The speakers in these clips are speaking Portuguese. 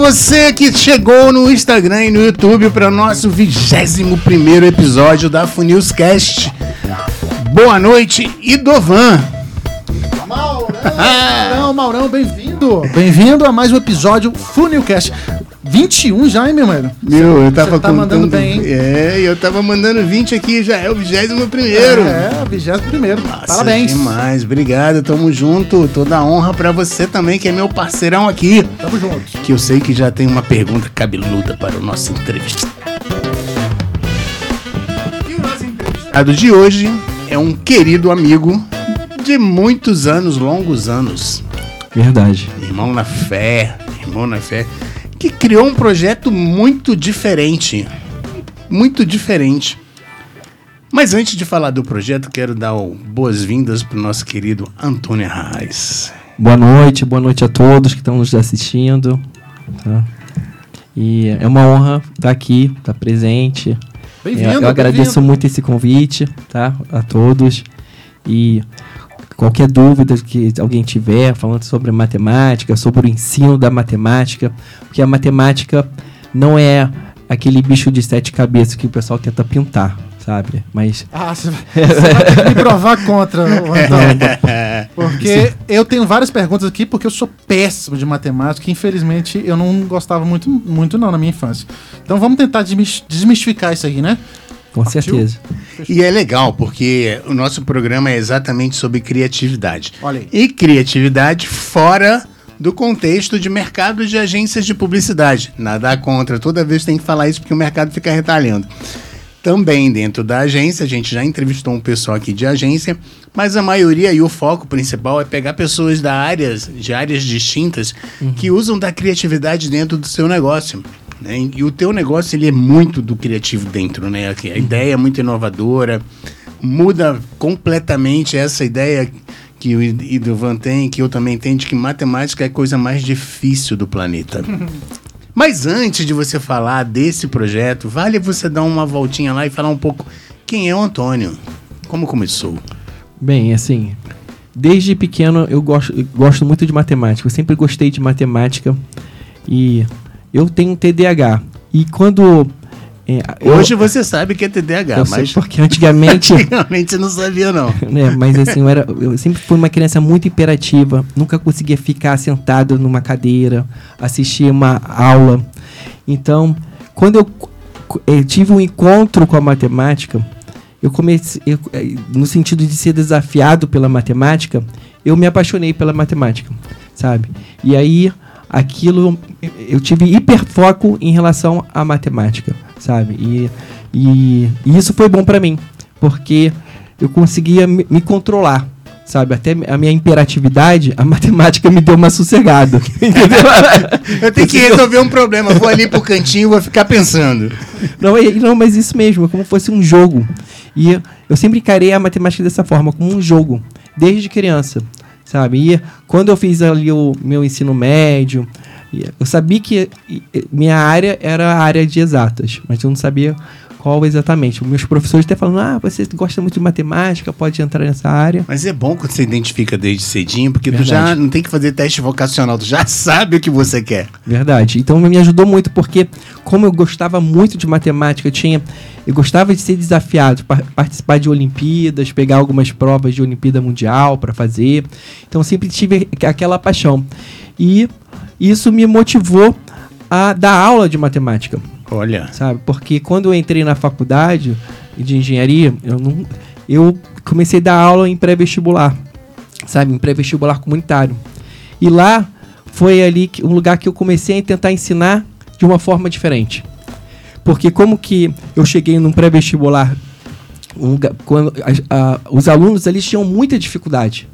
você que chegou no Instagram e no YouTube para o nosso 21º episódio da FUNilsCast. Boa noite, Idovan. Maurão, bem-vindo. Bem-vindo a mais um episódio FUNilsCast. 21 já, hein, meu mano? Eu tava contando, mandando bem, hein? Eu tava mandando 20 aqui, já é o 21º. O 21º. Parabéns. Demais, obrigado, tamo junto. Toda a honra pra você também, que é meu parceirão aqui. Tamo junto. Que eu sei que já tem uma pergunta cabeluda para o nosso entrevistado. E o nosso entrevistado de hoje é um querido amigo de muitos anos, longos anos. Verdade. Irmão na fé, que criou um projeto muito diferente. Mas antes de falar do projeto, quero dar boas-vindas para o nosso querido Antônio Arraes. Boa noite a todos que estão nos assistindo. Tá? E é uma honra estar aqui, estar presente. Bem-vindo. Eu agradeço muito esse convite, tá? A todos. E qualquer dúvida que alguém tiver falando sobre matemática, sobre o ensino da matemática, porque a matemática não é aquele bicho de 7 cabeças que o pessoal tenta pintar, sabe? Mas você vai ter que me provar contra, Antônio. Porque eu tenho várias perguntas aqui, porque eu sou péssimo de matemática e, infelizmente, eu não gostava muito não na minha infância. Então vamos tentar desmistificar isso aí, né? Com certeza. E é legal, porque o nosso programa é exatamente sobre criatividade. Olha aí. E criatividade fora do contexto de mercado de agências de publicidade. Nada contra, toda vez tem que falar isso porque o mercado fica retalhando. Também dentro da agência, a gente já entrevistou um pessoal aqui de agência, mas a maioria e o foco principal é pegar pessoas de áreas distintas que usam da criatividade dentro do seu negócio. Né? E o teu negócio ele é muito do criativo dentro, né? A ideia é muito inovadora, muda completamente essa ideia que o Idovan tem, que eu também tenho, de que matemática é a coisa mais difícil do planeta. Mas antes de você falar desse projeto, vale você dar uma voltinha lá e falar um pouco quem é o Antônio, como começou? Bem, assim, desde pequeno eu gosto muito de matemática, eu sempre gostei de matemática e eu tenho TDAH. E quando... Hoje você sabe que é TDAH, mas... Porque antigamente... Antigamente você não sabia, não. Mas assim, eu sempre fui uma criança muito hiperativa, nunca conseguia ficar sentado numa cadeira, assistir uma aula. Então, quando eu tive um encontro com a matemática, eu comecei, no sentido de ser desafiado pela matemática, eu me apaixonei pela matemática, sabe? E aí... aquilo, eu tive hiperfoco em relação à matemática, sabe? E isso foi bom pra mim, porque eu conseguia me controlar, sabe? Até a minha imperatividade, a matemática me deu uma sossegada, entendeu? Eu tenho que resolver um problema, vou ali pro cantinho e vou ficar pensando. Não, mas isso mesmo, como fosse um jogo. E eu sempre encarei a matemática dessa forma, como um jogo, desde criança. Sabe? E quando eu fiz ali o meu ensino médio, eu sabia que minha área era a área de exatas, mas eu não sabia qual exatamente. Os meus professores até falam, você gosta muito de matemática, pode entrar nessa área. Mas é bom quando você identifica desde cedinho, porque tu já não tem que fazer teste vocacional, tu já sabe o que você quer. Verdade. Então me ajudou muito, porque como eu gostava muito de matemática, eu gostava de ser desafiado, participar de Olimpíadas, pegar algumas provas de Olimpíada Mundial para fazer. Então sempre tive aquela paixão. E isso me motivou a dar aula de matemática. Olha. Sabe? Porque quando eu entrei na faculdade de engenharia, eu comecei a dar aula em pré-vestibular, sabe? Em pré-vestibular comunitário. E lá foi ali um lugar que eu comecei a tentar ensinar de uma forma diferente. Porque como que eu cheguei num pré-vestibular, quando os alunos ali tinham muita dificuldade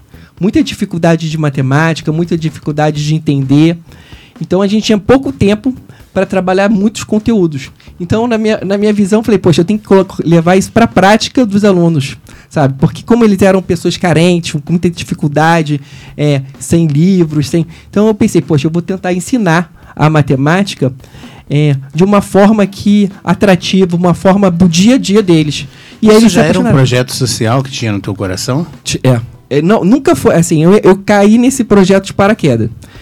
de matemática, muita dificuldade de entender. Então a gente tinha pouco tempo para trabalhar muitos conteúdos. Então, na minha visão, eu falei, poxa, eu tenho que levar isso para a prática dos alunos, sabe? Porque como eles eram pessoas carentes, com muita dificuldade, sem livros, Então eu pensei, poxa, eu vou tentar ensinar a matemática de uma forma atrativa, uma forma do dia a dia deles. E isso aí já era um projeto social que tinha no teu coração? Não, nunca foi assim. Eu caí nesse projeto de paraquedas.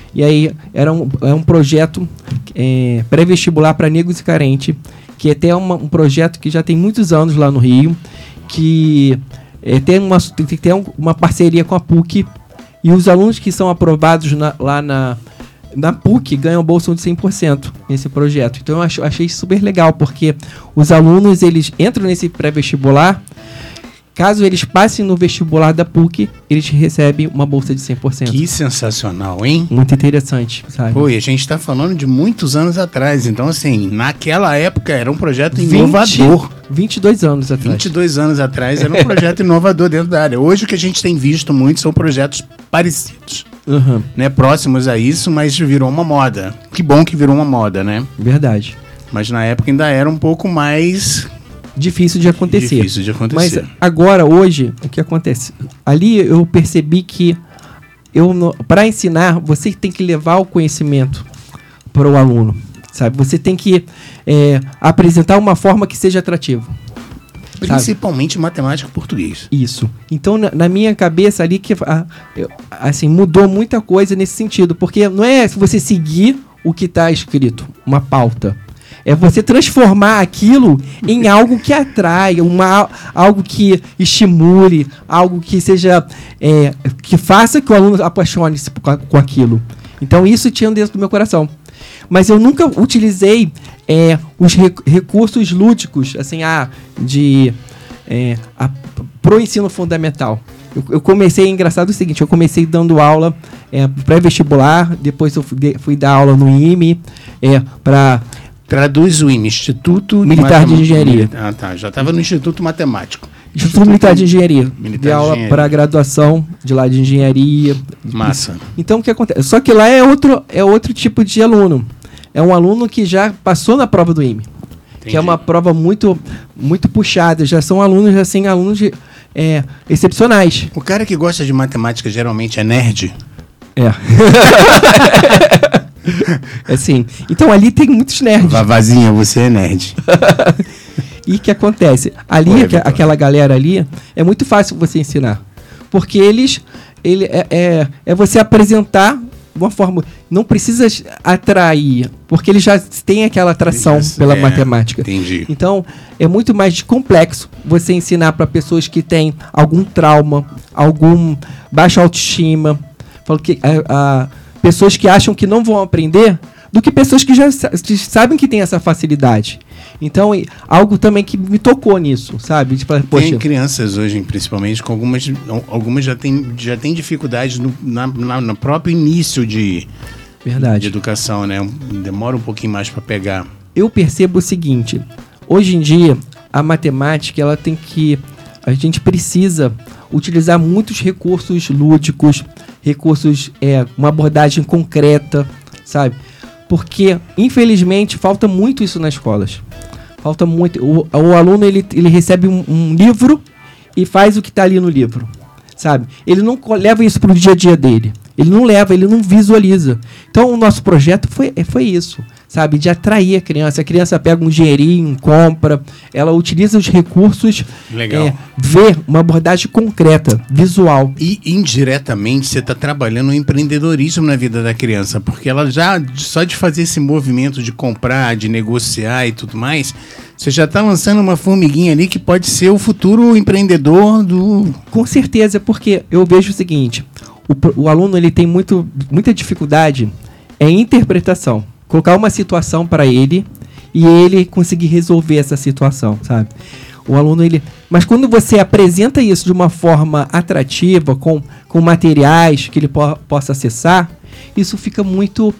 E aí é um projeto pré-vestibular para negros e carentes, que é até um projeto que já tem muitos anos lá no Rio, que tem uma parceria com a PUC, e os alunos que são aprovados lá na PUC ganham bolsa de 100% nesse projeto. Então eu achei super legal, porque os alunos eles entram nesse pré-vestibular. Caso eles passem no vestibular da PUC, eles recebem uma bolsa de 100%. Que sensacional, hein? Muito interessante, sabe? Pô, e a gente tá falando de muitos anos atrás. Então, assim, naquela época era um projeto inovador. 22 anos atrás. 22 anos atrás era um projeto inovador dentro da área. Hoje o que a gente tem visto muito são projetos parecidos. Uhum. Né, próximos a isso, mas virou uma moda. Que bom que virou uma moda, né? Verdade. Mas na época ainda era um pouco mais... Difícil de acontecer. Difícil de acontecer. Mas agora, hoje, o que acontece? Ali eu percebi que para ensinar, você tem que levar o conhecimento para o aluno, sabe? Você tem que apresentar uma forma que seja atrativa. Principalmente matemática e português. Isso. Então, na minha cabeça ali, assim, mudou muita coisa nesse sentido. Porque não é você seguir o que está escrito, uma pauta. É você transformar aquilo em algo que atrai, algo que estimule, algo que seja... que faça que o aluno apaixone-se com aquilo. Então, isso tinha dentro do meu coração. Mas eu nunca utilizei os recursos lúdicos, assim, pro ensino fundamental. Eu comecei, engraçado o seguinte, eu comecei dando aula pré-vestibular, depois eu fui dar aula no IME, para... Traduz o IME, Instituto Militar de Engenharia. Ah, tá. Já estava no Instituto Matemático. Instituto Militar de Engenharia. Militar de aula para graduação de lá de engenharia. Massa. Então, o que acontece? Só que lá é outro tipo de aluno. É um aluno que já passou na prova do IME. Entendi. Que é uma prova muito, muito puxada. Já são alunos, assim, excepcionais. O cara que gosta de matemática geralmente é nerd? Assim, então ali tem muitos nerds. Vavazinha, você é nerd. E o que acontece? Ali, aquela galera ali, é muito fácil você ensinar. Porque é você apresentar de uma forma... Não precisa atrair, porque eles já têm aquela atração pela matemática. Entendi. Então, é muito mais complexo você ensinar para pessoas que têm algum trauma, algum baixa autoestima, pessoas que acham que não vão aprender, do que pessoas que já sabem que tem essa facilidade. Então, algo também que me tocou nisso, sabe? Tipo, tem crianças hoje, principalmente, com algumas já tem dificuldades no próprio início de educação, né? Demora um pouquinho mais para pegar. Eu percebo o seguinte, hoje em dia, a matemática, a gente precisa utilizar muitos recursos lúdicos, uma abordagem concreta, sabe? Porque, infelizmente, falta muito isso nas escolas. Falta muito. O aluno, ele recebe um livro e faz o que está ali no livro, sabe? Ele não leva isso para o dia a dia dele. Ele não visualiza. Então, o nosso projeto foi isso, sabe? De atrair a criança. A criança pega um dinheirinho, compra, ela utiliza os recursos, vê uma abordagem concreta, visual. E, indiretamente, você está trabalhando o empreendedorismo na vida da criança, porque ela já, só de fazer esse movimento de comprar, de negociar e tudo mais, você já está lançando uma formiguinha ali que pode ser o futuro empreendedor do... Com certeza, porque eu vejo o seguinte... O aluno ele tem muita dificuldade em interpretação. Colocar uma situação para ele e ele conseguir resolver essa situação, sabe? O aluno, mas quando você apresenta isso de uma forma atrativa, com materiais que ele possa acessar, isso fica muito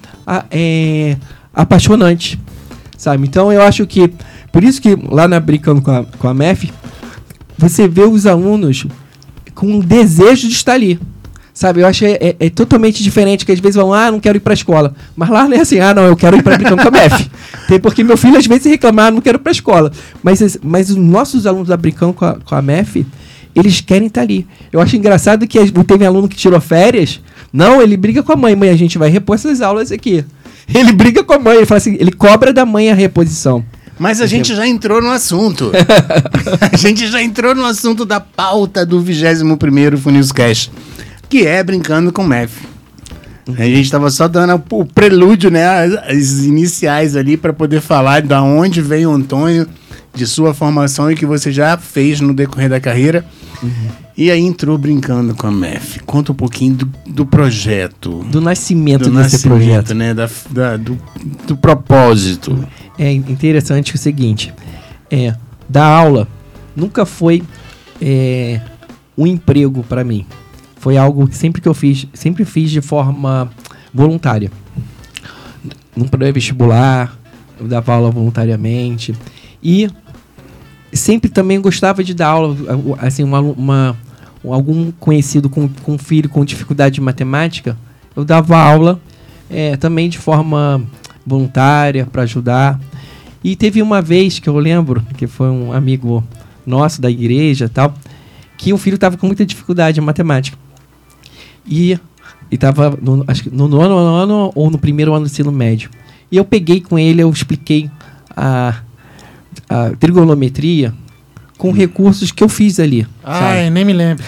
apaixonante, sabe? Então, eu acho que... Por isso que lá Brincando com a MEF, você vê os alunos com um desejo de estar ali. Sabe, eu acho que é totalmente diferente, que às vezes vão, não quero ir para a escola. Mas lá não é assim, não, eu quero ir para Brincando com a MEF. Porque meu filho às vezes reclama, não quero ir para a escola. Mas os nossos alunos da Brincando com a MEF, eles querem estar ali. Eu acho engraçado que teve aluno que tirou férias, ele briga com a mãe, a gente vai repor essas aulas aqui. Ele briga com a mãe, ele fala assim, ele cobra da mãe a reposição. Mas a gente já entrou no assunto. A gente já entrou no assunto da pauta do 21º FUNILSCast, que é Brincando com MEF. A gente estava só dando o prelúdio, né? As iniciais ali para poder falar da onde veio o Antônio, de sua formação e que você já fez no decorrer da carreira. E aí entrou brincando com a MEF. Conta um pouquinho do projeto. Do nascimento desse projeto. Né? Do propósito. É interessante o seguinte, dar aula nunca foi um emprego para mim. Foi algo que sempre fiz de forma voluntária. No pré-vestibular, eu dava aula voluntariamente. E sempre também gostava de dar aula, assim, algum conhecido com filho com dificuldade de matemática, eu dava aula também de forma voluntária para ajudar. E teve uma vez que eu lembro, que foi um amigo nosso da igreja e tal, que o filho estava com muita dificuldade em matemática. E estava, acho que no nono ano ou no primeiro ano do ensino médio. E eu peguei com ele, eu expliquei a trigonometria com recursos que eu fiz ali. Ai, sabe? nem me lembro.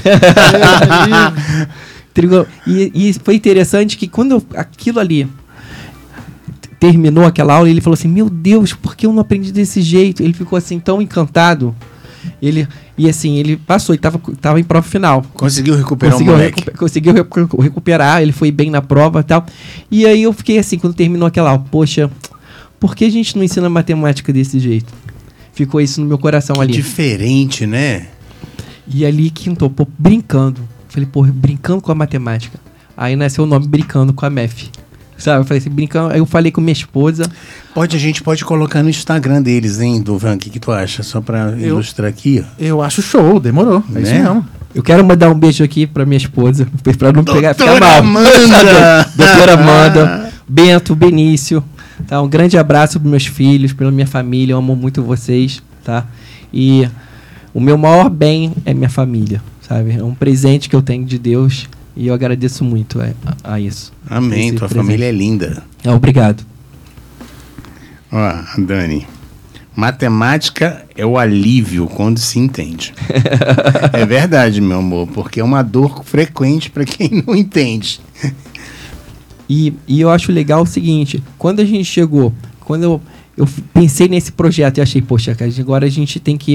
E foi interessante que quando aquilo ali terminou aquela aula, ele falou assim, meu Deus, por que eu não aprendi desse jeito? Ele ficou assim tão encantado. Ele passou, ele tava em prova final. Conseguiu recuperar o moleque. Conseguiu recuperar, ele foi bem na prova e tal. E aí eu fiquei assim, quando terminou aquela aula, poxa, por que a gente não ensina matemática desse jeito? Ficou isso no meu coração ali. Diferente, né? E ali quintou, brincando. Falei, brincando com a matemática. Aí nasceu o nome Brincando com a MEF. Sabe, eu falei assim, brincando. Aí eu falei com minha esposa. A gente pode colocar no Instagram deles, hein, Duvan? O que tu acha? Só pra ilustrar aqui, ó. Eu acho show, demorou. É isso mesmo. Eu quero mandar um beijo aqui pra minha esposa, pra não ficar mal. Amanda! Doutora Amanda, Bento, Benício. Tá? Um grande abraço pros meus filhos, pela minha família. Eu amo muito vocês, tá? E o meu maior bem é minha família, sabe? É um presente que eu tenho de Deus. E eu agradeço muito a isso. Amém, tua família é linda. Obrigado. Ó, Dani, matemática é o alívio quando se entende. É verdade, meu amor, porque é uma dor frequente para quem não entende. E eu acho legal o seguinte, quando a gente chegou, quando eu pensei nesse projeto e achei, poxa, cara, agora a gente tem que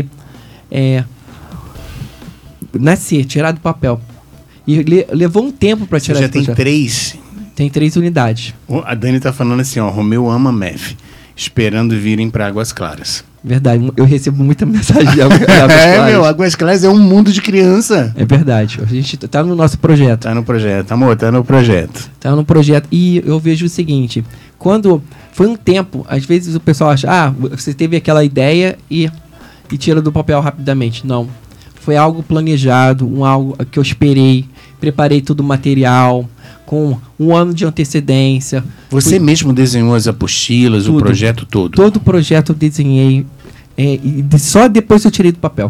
nascer, tirar do papel. E levou um tempo para tirar. Você já tem 3? Tem 3 unidades. A Dani tá falando assim, ó, Romeu ama MEF, esperando virem para Águas Claras. Verdade, eu recebo muita mensagem de Águas Claras. Águas Claras é um mundo de criança. É verdade, a gente tá no nosso projeto. Tá no projeto, amor, tá no projeto. Tá no projeto, e eu vejo o seguinte, quando foi um tempo, às vezes o pessoal acha, você teve aquela ideia e tira do papel rapidamente. Não, foi algo planejado, algo que eu esperei, preparei todo o material, com um ano de antecedência. Você mesmo desenhou as apostilas, tudo, o projeto todo? Todo o projeto eu desenhei, e só depois eu tirei do papel.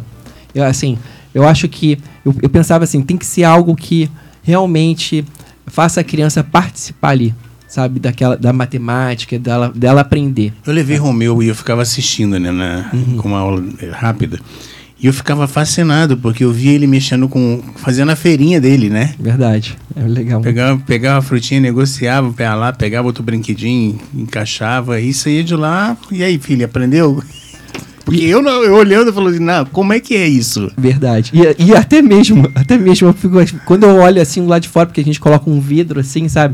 Eu acho que, eu pensava assim, tem que ser algo que realmente faça a criança participar ali, sabe, da matemática, dela aprender. Eu levei Romeu e eu ficava assistindo, né, com uma aula rápida. E eu ficava fascinado, porque eu via ele mexendo fazendo a feirinha dele, né? Verdade, é legal. Pegava a frutinha, negociava, pegava outro brinquedinho, encaixava, e saía de lá. E aí, filha, aprendeu? Porque eu olhando, eu falo assim, não, como é que é isso? Verdade. E até mesmo, eu fico, quando eu olho assim lá de fora, porque a gente coloca um vidro assim, sabe?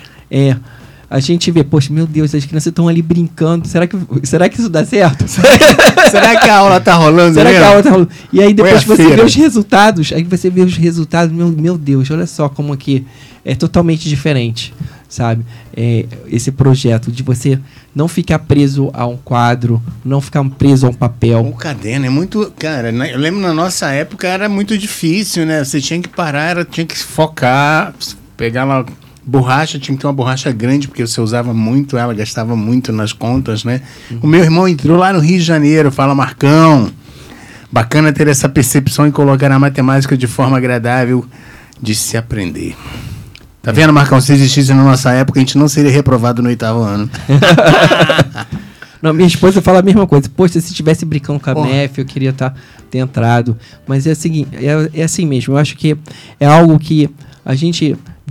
A gente vê, poxa, meu Deus, as crianças estão ali brincando. Será que isso dá certo? Será que a aula tá rolando? Será que a aula tá rolando? E aí depois você vê os resultados. Meu Deus, olha só como que é totalmente diferente, sabe? Esse projeto de você não ficar preso a um quadro, não ficar preso a um papel. O caderno é muito... Cara, eu lembro na nossa época era muito difícil, né? Você tinha que parar, tinha que focar, pegar lá... Borracha, tinha que ter uma borracha grande, porque você usava muito ela, gastava muito nas contas, né? O meu irmão entrou lá no Rio de Janeiro, fala, Marcão, bacana ter essa percepção e colocar a matemática de forma agradável de se aprender. Tá vendo, Marcão? Se existisse na nossa época, a gente não seria reprovado no 8º ano. Não, minha esposa fala a mesma coisa. Poxa, se tivesse brincando com a MEF, eu queria ter entrado. Mas é o seguinte, é assim mesmo. Eu acho que é algo que a gente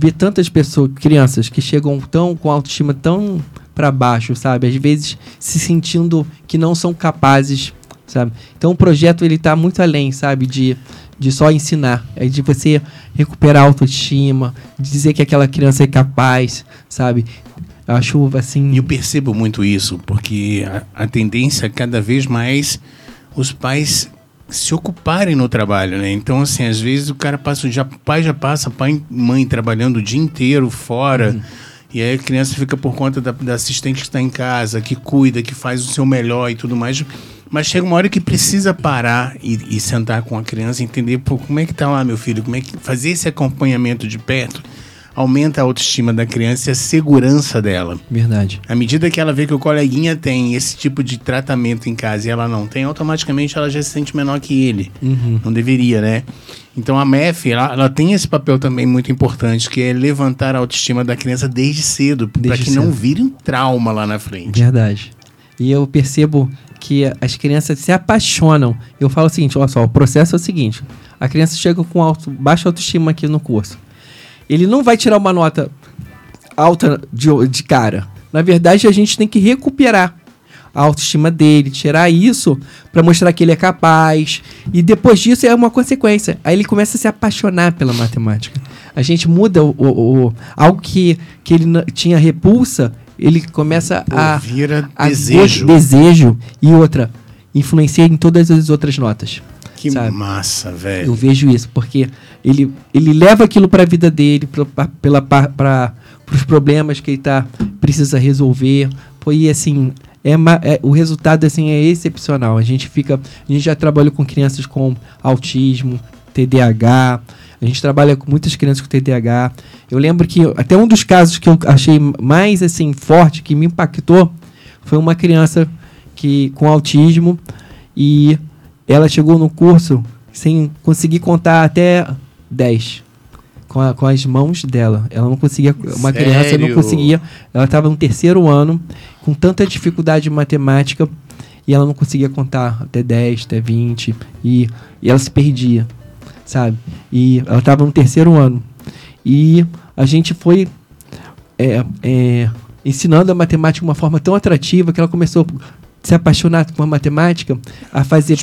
ver tantas pessoas, crianças, que chegam com autoestima tão para baixo, sabe? Às vezes se sentindo que não são capazes, sabe? Então o projeto, ele tá muito além, sabe? De só ensinar. É de você recuperar a autoestima, de dizer que aquela criança é capaz, sabe? Eu acho, assim... E eu percebo muito isso, porque a tendência é cada vez mais os pais se ocuparem no trabalho, né? Então, assim, às vezes o cara passa, pai e mãe trabalhando o dia inteiro fora, e aí a criança fica por conta da assistente que está em casa, que cuida, que faz o seu melhor e tudo mais. Mas chega uma hora que precisa parar e sentar com a criança e entender, pô, como é que tá lá, meu filho? Como é que fazer esse acompanhamento de perto aumenta a autoestima da criança e a segurança dela. Verdade. À medida que ela vê que o coleguinha tem esse tipo de tratamento em casa e ela não tem, automaticamente ela já se sente menor que ele. Não deveria, né? Então a MEF, ela tem esse papel também muito importante, que é levantar a autoestima da criança desde cedo, para que não vire um trauma lá na frente. Verdade. E eu percebo que as crianças se apaixonam. Eu falo o seguinte, olha só, o processo é o seguinte: a criança chega com baixa autoestima aqui no curso. Ele não vai tirar uma nota alta de cara. Na verdade, a gente tem que recuperar a autoestima dele, tirar isso para mostrar que ele é capaz. E depois disso é uma consequência. Aí ele começa a se apaixonar pela matemática. A gente muda algo que ele tinha repulsa, ele começa vira desejo. Desejo. E outra, influencia em todas as outras notas. Que sabe? Massa, velho. Eu vejo isso, porque ele leva aquilo para a vida dele, para os problemas que ele precisa resolver. E assim, o resultado assim, é excepcional. A gente já trabalhou com crianças com autismo, TDAH. A gente trabalha com muitas crianças com TDAH. Eu lembro que até um dos casos que eu achei mais assim, forte, que me impactou, foi uma criança com autismo, e ela chegou no curso sem conseguir contar até 10 com as mãos dela. Ela não conseguia. Uma criança não conseguia. Ela estava no 3º ano, com tanta dificuldade em matemática, e ela não conseguia contar até 10, até 20, e ela se perdia, sabe? E ela estava no 3º ano. E a gente foi ensinando a matemática de uma forma tão atrativa que ela começou se apaixonar por matemática, a fazer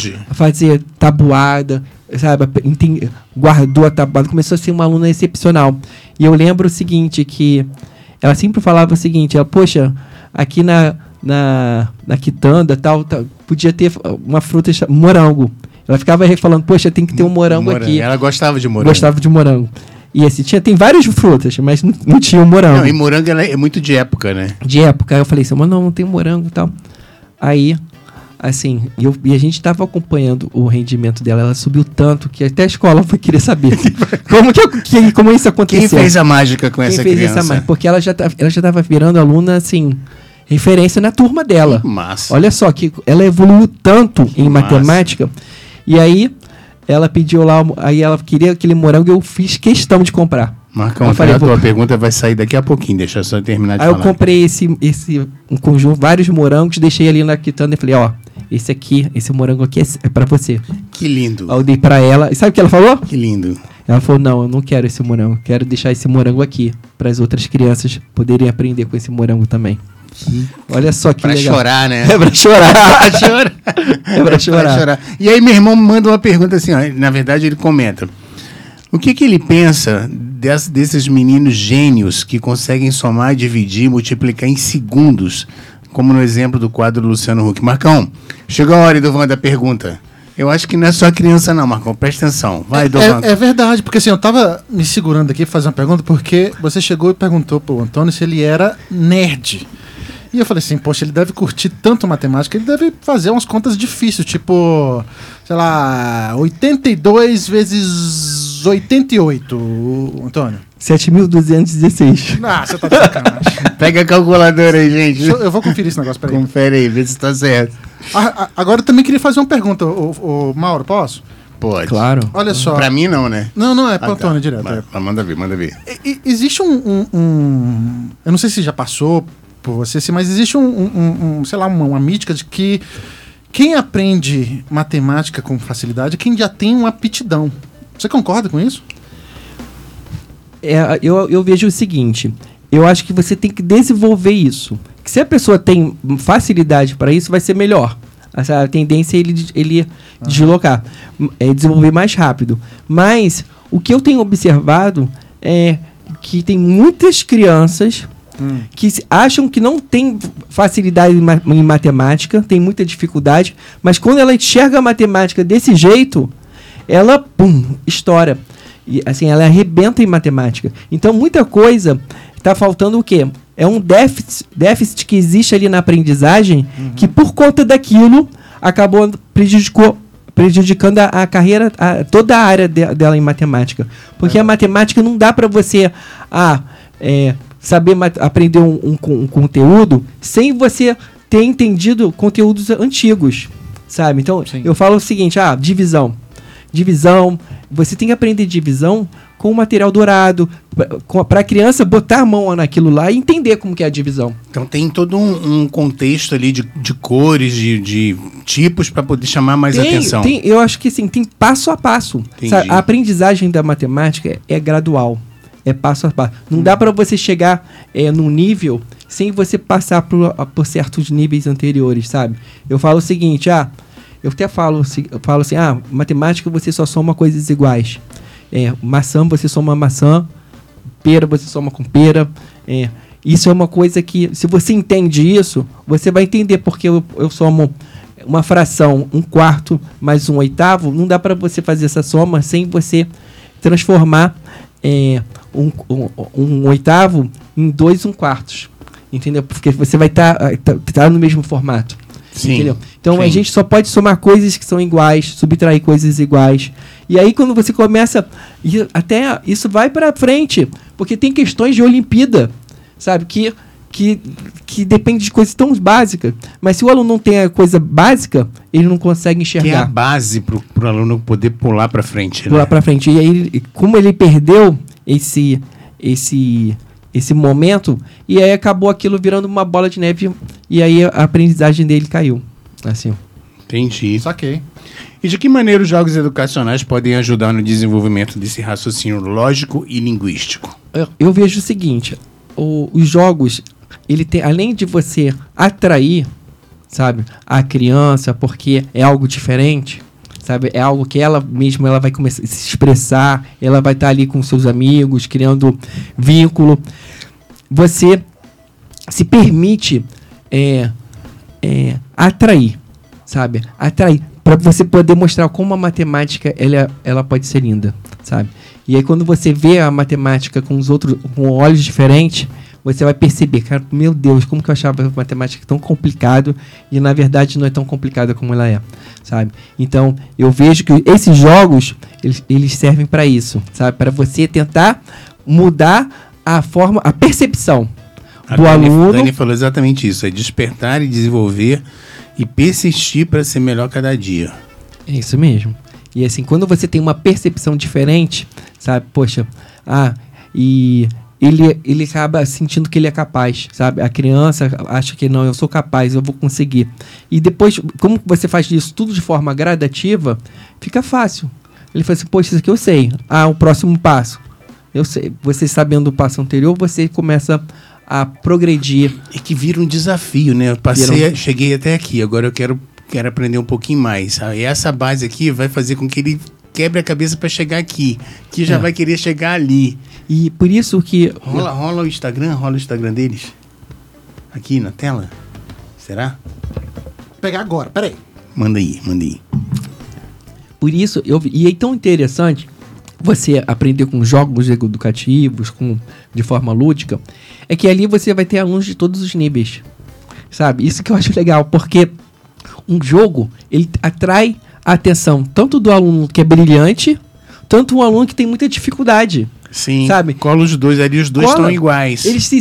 tabuada, sabe? Guardou a tabuada, começou a ser uma aluna excepcional. E eu lembro o seguinte, que ela sempre falava o seguinte, poxa, aqui na quitanda tal, podia ter uma fruta morango. Ela ficava falando, poxa, tem que ter um morango aqui. Ela gostava de morango. Gostava de morango. E assim, tem várias frutas, mas não tinha morango. Não, e morango é muito de época, né? De época. Aí eu falei assim, mas não tem morango e tal. Aí, assim, e a gente estava acompanhando o rendimento dela. Ela subiu tanto que até a escola foi querer saber como isso aconteceu. Quem fez a mágica com essa criança? Porque ela já estava virando aluna, assim, referência na turma dela. Que massa. Olha só, que ela evoluiu tanto em matemática. E aí, ela pediu lá, aí ela queria aquele morango e eu fiz questão de comprar. Marcão, a tua pergunta vai sair daqui a pouquinho, deixa eu só terminar de falar. Aí eu comprei um conjunto, vários morangos, deixei ali na quitanda e falei, esse morango aqui é pra você. Que lindo. Aí eu dei pra ela, e sabe o que ela falou? Que lindo. Ela falou, não, eu não quero esse morango, quero deixar esse morango aqui, para as outras crianças poderem aprender com esse morango também. Olha só que legal. Pra chorar, né? É pra chorar. É pra chorar. E aí meu irmão me manda uma pergunta assim, na verdade ele comenta. O que ele pensa desses meninos gênios que conseguem somar, dividir, multiplicar em segundos, como no exemplo do quadro do Luciano Huck? Marcão, chegou a hora, Edovan, da pergunta. Eu acho que não é só criança não, Marcão, presta atenção. Vai, Edovan. É verdade, porque assim, eu tava me segurando aqui pra fazer uma pergunta, porque você chegou e perguntou pro Antônio se ele era nerd. E eu falei assim, poxa, ele deve curtir tanto matemática, ele deve fazer umas contas difíceis, tipo, sei lá, 82 vezes 88, Antônio. 7.216. Ah, você tá de sacanagem. Pega a calculadora aí, gente. Eu vou conferir esse negócio, peraí. Confere aí, vê se tá certo. Agora eu também queria fazer uma pergunta, o Mauro, posso? Pode. Claro. Olha só. Pra mim não, né? Não, é pro Antônio direto. Manda ver. Existe eu não sei se já passou por você, mas existe sei lá, uma mítica de que quem aprende matemática com facilidade é quem já tem uma aptidão. Você concorda com isso? eu vejo o seguinte, eu acho que você tem que desenvolver isso. Que se a pessoa tem facilidade para isso, vai ser melhor. A tendência é ele deslocar, desenvolver mais rápido. Mas o que eu tenho observado é que tem muitas crianças que acham que não tem facilidade em matemática, tem muita dificuldade, mas quando ela enxerga a matemática desse jeito, ela, estoura. E, assim, ela arrebenta em matemática. Então, muita coisa está faltando o quê? É um déficit que existe ali na aprendizagem, que por conta daquilo acabou prejudicando a carreira, toda a área dela em matemática. Porque a matemática não dá para você saber aprender um conteúdo sem você ter entendido conteúdos antigos, sabe? Então, eu falo o seguinte, divisão, você tem que aprender divisão com material dourado, para a criança botar a mão naquilo lá e entender como que é a divisão. Então tem todo um contexto ali de cores, de tipos para poder chamar mais atenção. Eu acho que sim, tem passo a passo. Sabe? A aprendizagem da matemática é gradual, é passo a passo. Não dá para você chegar num nível sem você passar por certos níveis anteriores, sabe? Eu falo o seguinte, eu até falo assim, matemática você só soma coisas iguais. Maçã você soma maçã, pera você soma com pera. Isso é uma coisa que, se você entende isso, você vai entender porque eu somo uma fração, 1/4 mais 1/8. Não dá para você fazer essa soma sem você transformar um 1/8 em 2 1/4. Entendeu? Porque você vai estar no mesmo formato. Sim, entendeu? Então sim. A gente só pode somar coisas que são iguais, subtrair coisas iguais. E aí quando você começa, até isso vai para frente, porque tem questões de Olimpíada, sabe, que depende de coisas tão básicas. Mas se o aluno não tem a coisa básica, ele não consegue enxergar. Que é a base pro aluno poder pular para frente. Pular para frente. E aí, como ele perdeu esse momento, e aí acabou aquilo virando uma bola de neve, e aí a aprendizagem dele caiu. Assim. Entendi. Saquei. E de que maneira os jogos educacionais podem ajudar no desenvolvimento desse raciocínio lógico e linguístico? Eu vejo o seguinte, os jogos, ele tem, além de você atrair, sabe, a criança, porque é algo diferente, sabe, é algo que ela mesma ela vai começar a se expressar, ela vai estar ali com seus amigos, criando vínculo. Você se permite atrair, sabe, para você poder mostrar como a matemática ela pode ser linda, sabe? E aí quando você vê a matemática com olhos diferentes, você vai perceber, cara, meu Deus, como que eu achava a matemática tão complicado e na verdade não é tão complicada como ela é, sabe? Então, eu vejo que esses jogos, eles servem para isso, sabe? Para você tentar mudar a percepção do aluno. A Dani falou exatamente isso, é despertar e desenvolver e persistir para ser melhor cada dia. É isso mesmo. E assim, quando você tem uma percepção diferente, sabe? Poxa, e ele acaba sentindo que ele é capaz, sabe? A criança acha que não, eu sou capaz, eu vou conseguir. E depois, como você faz isso tudo de forma gradativa, fica fácil. Ele fala assim, poxa, isso aqui eu sei. O próximo passo. Eu sei. Você sabendo o passo anterior, você começa a progredir. E que vira um desafio, né? Eu cheguei até aqui, agora eu quero aprender um pouquinho mais. E essa base aqui vai fazer com que ele quebre a cabeça para chegar aqui, que já vai querer chegar ali. E por isso que... Rola o Instagram deles? Aqui na tela? Será? Vou pegar agora, peraí. Manda aí. Por isso, e é tão interessante você aprender com jogos educativos, de forma lúdica, é que ali você vai ter alunos de todos os níveis, sabe? Isso que eu acho legal, porque um jogo, ele atrai a atenção tanto do aluno que é brilhante, tanto um aluno que tem muita dificuldade. Sim, sabe? Cola os dois ali, os dois estão iguais. Eles se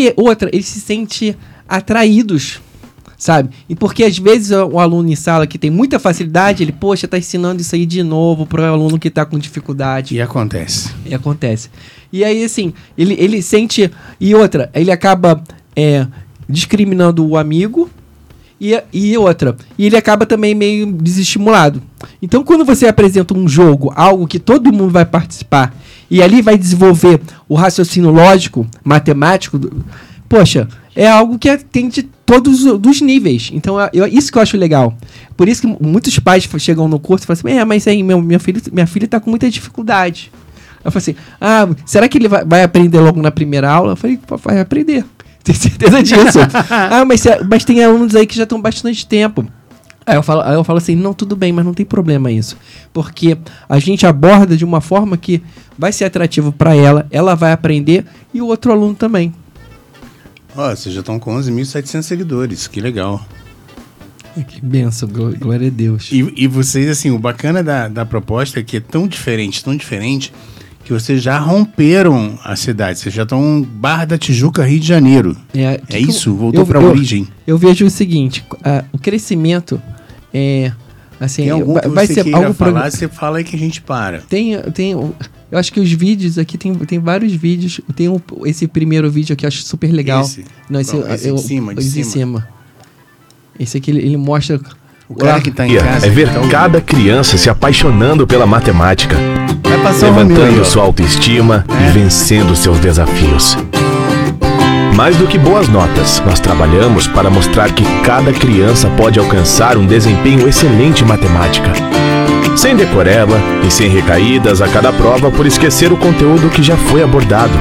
sentem atraídos, sabe? E porque às vezes o aluno em sala que tem muita facilidade, ele, poxa, tá ensinando isso aí de novo para o aluno que tá com dificuldade. E acontece. E aí, assim, ele sente... ele acaba discriminando o amigo e ele acaba também meio desestimulado. Então, quando você apresenta um jogo, algo que todo mundo vai participar e ali vai desenvolver o raciocínio lógico, matemático. Poxa, é algo que tem de todos os níveis. Então, isso que eu acho legal. Por isso que muitos pais chegam no curso e falam assim, mas aí minha filha está com muita dificuldade. Eu falei assim, será que ele vai aprender logo na primeira aula? Eu falei, vai aprender. Tenho certeza disso. Mas tem alunos aí que já estão bastante tempo. Aí eu falo assim, não, tudo bem, mas não tem problema isso. Porque a gente aborda de uma forma que vai ser atrativo para ela vai aprender e o outro aluno também. Vocês já estão com 11.700 seguidores, que legal. Que benção, glória a Deus. E vocês, assim, o bacana da proposta é que é tão diferente, que vocês já romperam a cidade. Vocês já estão Barra da Tijuca, Rio de Janeiro. É isso? Voltou para a origem. Eu vejo o seguinte, o crescimento assim, tem algum que vai você ser queira algo falar, você fala aí que a gente para. Eu acho que os vídeos aqui, tem vários vídeos. Tem esse primeiro vídeo aqui, eu acho super legal. Esse? Não, esse de cima, de cima. Esse aqui, ele mostra... O cara que tá em casa... É ver cada criança se apaixonando pela matemática, vai passar levantando sua autoestima e vencendo seus desafios. Mais do que boas notas, nós trabalhamos para mostrar que cada criança pode alcançar um desempenho excelente em matemática, sem decoreba e sem recaídas a cada prova por esquecer o conteúdo que já foi abordado.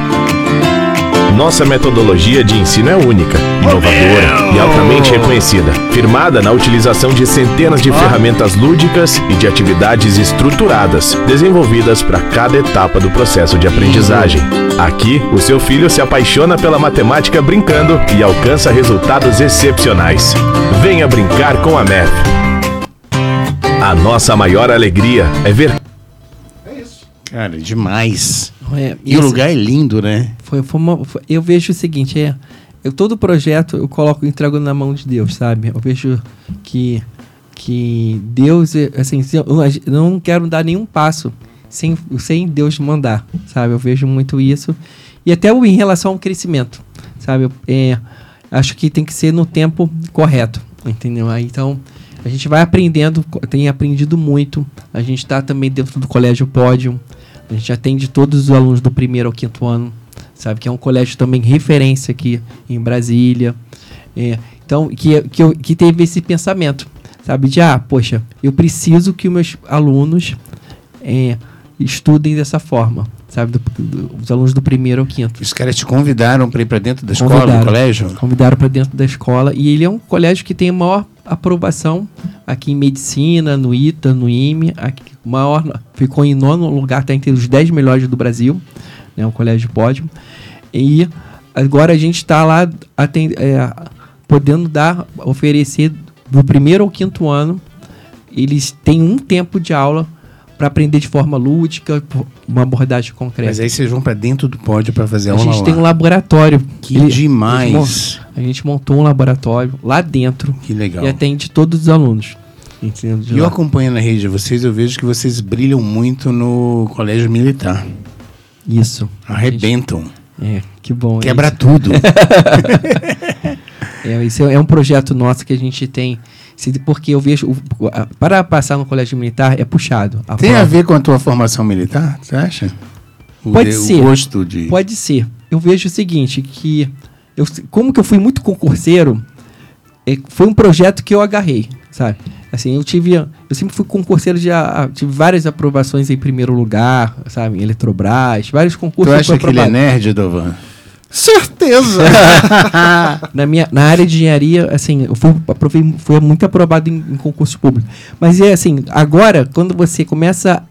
Nossa metodologia de ensino é única, inovadora e altamente reconhecida, firmada na utilização de centenas de ferramentas lúdicas e de atividades estruturadas, desenvolvidas para cada etapa do processo de aprendizagem. Aqui, o seu filho se apaixona pela matemática brincando e alcança resultados excepcionais. Venha brincar com a MEF. A nossa maior alegria é ver... Cara, demais. E o lugar é lindo, né? Eu vejo o seguinte, todo projeto eu entrego na mão de Deus, sabe? Eu vejo que Deus, assim, eu não quero dar nenhum passo sem Deus mandar, sabe? Eu vejo muito isso. E até em relação ao crescimento, sabe? Acho que tem que ser no tempo correto, entendeu? Então, a gente vai aprendendo, tem aprendido muito. A gente está também dentro do Colégio Pódio. A gente atende todos os alunos do 1º ao 5º ano, sabe? Que é um colégio também referência aqui em Brasília. Então, que teve esse pensamento, sabe? De, poxa, eu preciso que os meus alunos estudem dessa forma, sabe? Os alunos do 1º ao 5º. Os caras te convidaram para ir para dentro da escola, do colégio? Convidaram para dentro da escola. E ele é um colégio que tem a maior aprovação aqui em medicina, no ITA, no IME. Ficou em 9º lugar, está entre os 10 melhores do Brasil, né, um colégio Pódio. E agora a gente está lá podendo oferecer do 1º ao 5º ano. Eles têm um tempo de aula para aprender de forma lúdica, uma abordagem concreta. Mas aí vocês vão para dentro do Pódio para fazer aula lá. A gente tem um laboratório. Que demais! A gente montou um laboratório lá dentro. Que legal. E atende todos os alunos. E eu acompanho na rede de vocês, eu vejo que vocês brilham muito no colégio militar. Isso. Arrebentam. Que bom. Quebra tudo. Isso é um projeto nosso que a gente tem. Porque eu vejo, para passar no colégio militar é puxado. Tem a ver com a tua formação militar, você acha? Pode ser. O gosto de... Pode ser. Eu vejo o seguinte, que como que eu fui muito concurseiro, foi um projeto que eu agarrei, sabe? Assim, eu sempre fui concurseiro, tive várias aprovações em 1º lugar, sabe? Em Eletrobras, vários concursos. Tu acha que ele é nerd, Dovan? Certeza! Na área de engenharia, assim, eu fui muito aprovado em concurso público. Mas assim, agora, quando você começa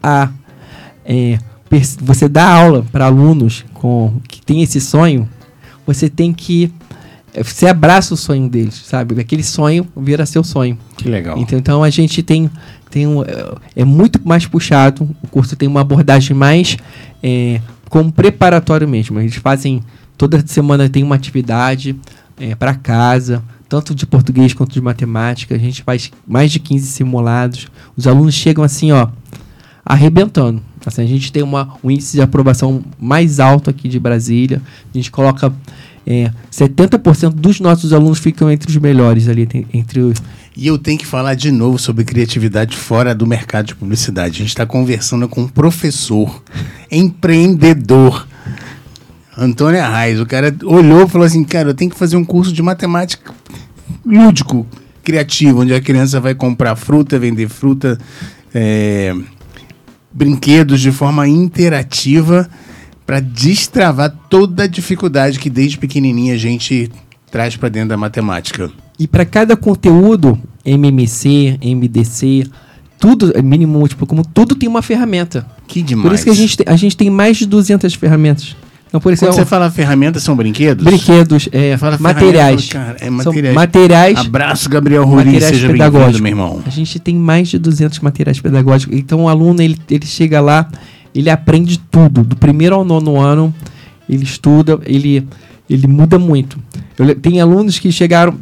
você dá aula para alunos que tem esse sonho, você tem que... Você abraça o sonho deles, sabe? Aquele sonho vira seu sonho. Que legal. Então a gente é muito mais puxado, o curso tem uma abordagem mais como preparatório mesmo. Eles fazem... Toda semana tem uma atividade para casa, tanto de português quanto de matemática. A gente faz mais de 15 simulados. Os alunos chegam assim, arrebentando. Assim, a gente tem um índice de aprovação mais alto aqui de Brasília. A gente coloca 70% dos nossos alunos ficam entre os melhores ali, entre os... E eu tenho que falar de novo sobre criatividade fora do mercado de publicidade. A gente está conversando com um professor, empreendedor, Antônio Arraes. O cara olhou e falou assim, cara, eu tenho que fazer um curso de matemática lúdico, criativo, onde a criança vai comprar fruta, vender fruta, brinquedos de forma interativa para destravar toda a dificuldade que desde pequenininha a gente traz para dentro da matemática. E para cada conteúdo, MMC, MDC, tudo, mínimo múltiplo, como tudo tem uma ferramenta. Que demais. Por isso que a gente tem mais de 200 ferramentas. Então, por isso quando você fala ferramentas, são brinquedos? Brinquedos, materiais. Cara, São materiais. Materiais. Abraço, Gabriel Ruri, seja bem-vindo, meu irmão. A gente tem mais de 200 materiais pedagógicos. Então, o aluno, ele chega lá, ele aprende tudo. Do primeiro ao 9º ano, ele estuda, ele muda muito. Tem alunos que chegaram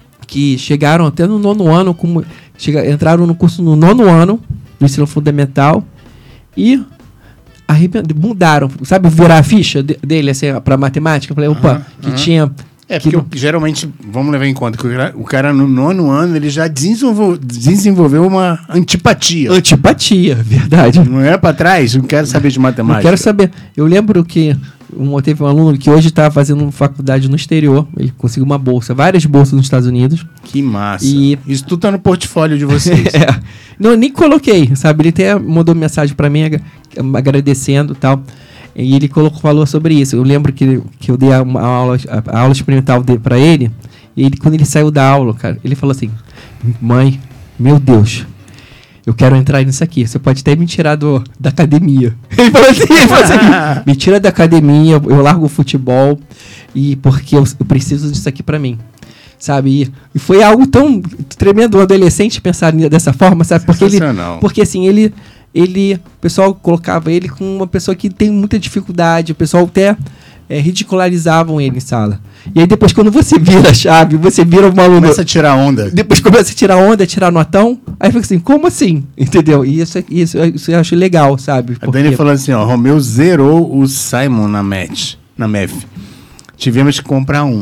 até no 9º ano, entraram no curso no 9º ano do ensino fundamental e mudaram, sabe, virar a ficha dele assim, para matemática. Eu falei, opa, tinha... porque geralmente, vamos levar em conta que o cara no 9º ano ele já desenvolveu uma antipatia. Antipatia, verdade. Não é para trás? Não quero saber de matemática. Não quero saber. Eu lembro que teve um aluno que hoje está fazendo faculdade no exterior. Ele conseguiu uma bolsa, várias bolsas nos Estados Unidos. Que massa. Isso tudo tá no portfólio de vocês. Não, eu nem coloquei, sabe? Ele até mandou mensagem para mim agradecendo e tal. E ele falou sobre isso. Eu lembro que eu dei a aula experimental para ele. E quando ele saiu da aula, cara, ele falou assim: mãe, meu Deus, eu quero entrar nisso aqui. Você pode até me tirar da academia. Ele falou assim, me tira da academia, eu largo o futebol, porque eu preciso disso aqui para mim. Sabe? E foi algo tão tremendo, um adolescente pensar dessa forma, sabe? Porque assim, o pessoal colocava ele como uma pessoa que tem muita dificuldade, o pessoal até ridicularizavam ele em sala. E aí depois, quando você vira a chave, você vira um aluno... Começa a tirar onda. Depois começa a tirar onda, tirar notão, aí fica assim, como assim? Entendeu? E isso eu acho legal, sabe? A Dani falou assim, ó, Romeu zerou o Simon na MEF. Tivemos que comprar um.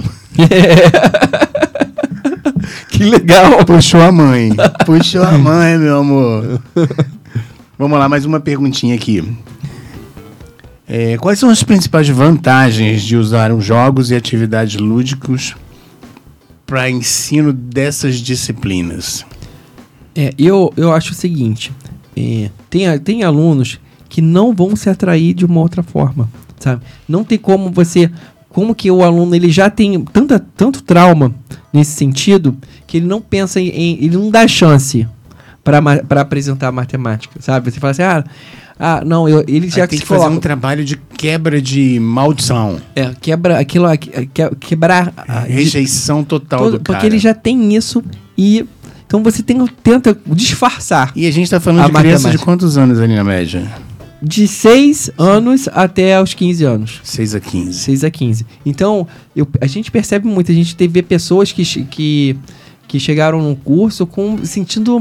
Que legal. Puxou a mãe, meu amor. Vamos lá, mais uma perguntinha aqui. Quais são as principais vantagens de usar os jogos e atividades lúdicos para ensino dessas disciplinas? Eu acho o seguinte, tem alunos que não vão se atrair de uma outra forma, sabe? Não tem como que o aluno ele já tem tanto trauma nesse sentido que ele não pensa ele não dá chance para apresentar matemática, sabe? Você fala assim, não, ele já tem que fazer um trabalho de quebra de maldição. Quebrar a rejeição total do cara. Porque ele já tem isso então você tenta disfarçar. E a gente tá falando de criança de quantos anos ali na média? De 6 anos até os 15 anos. 6 a 15. 6 a 15. Então, a gente percebe muito, a gente vê pessoas que chegaram num curso sentindo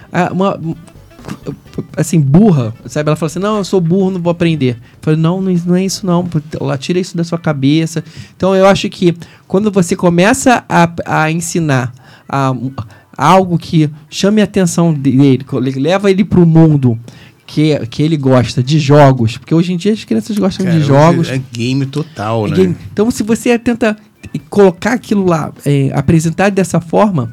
assim, burra, sabe? Ela fala assim, não, eu sou burro, não vou aprender. Eu falei, não é isso não, tira isso da sua cabeça. Então, eu acho que quando você começa a ensinar algo que chame a atenção dele, leva ele para o mundo que ele gosta de jogos, porque hoje em dia as crianças gostam de jogos. É game total, né? Então, se você tenta colocar aquilo lá, apresentar dessa forma,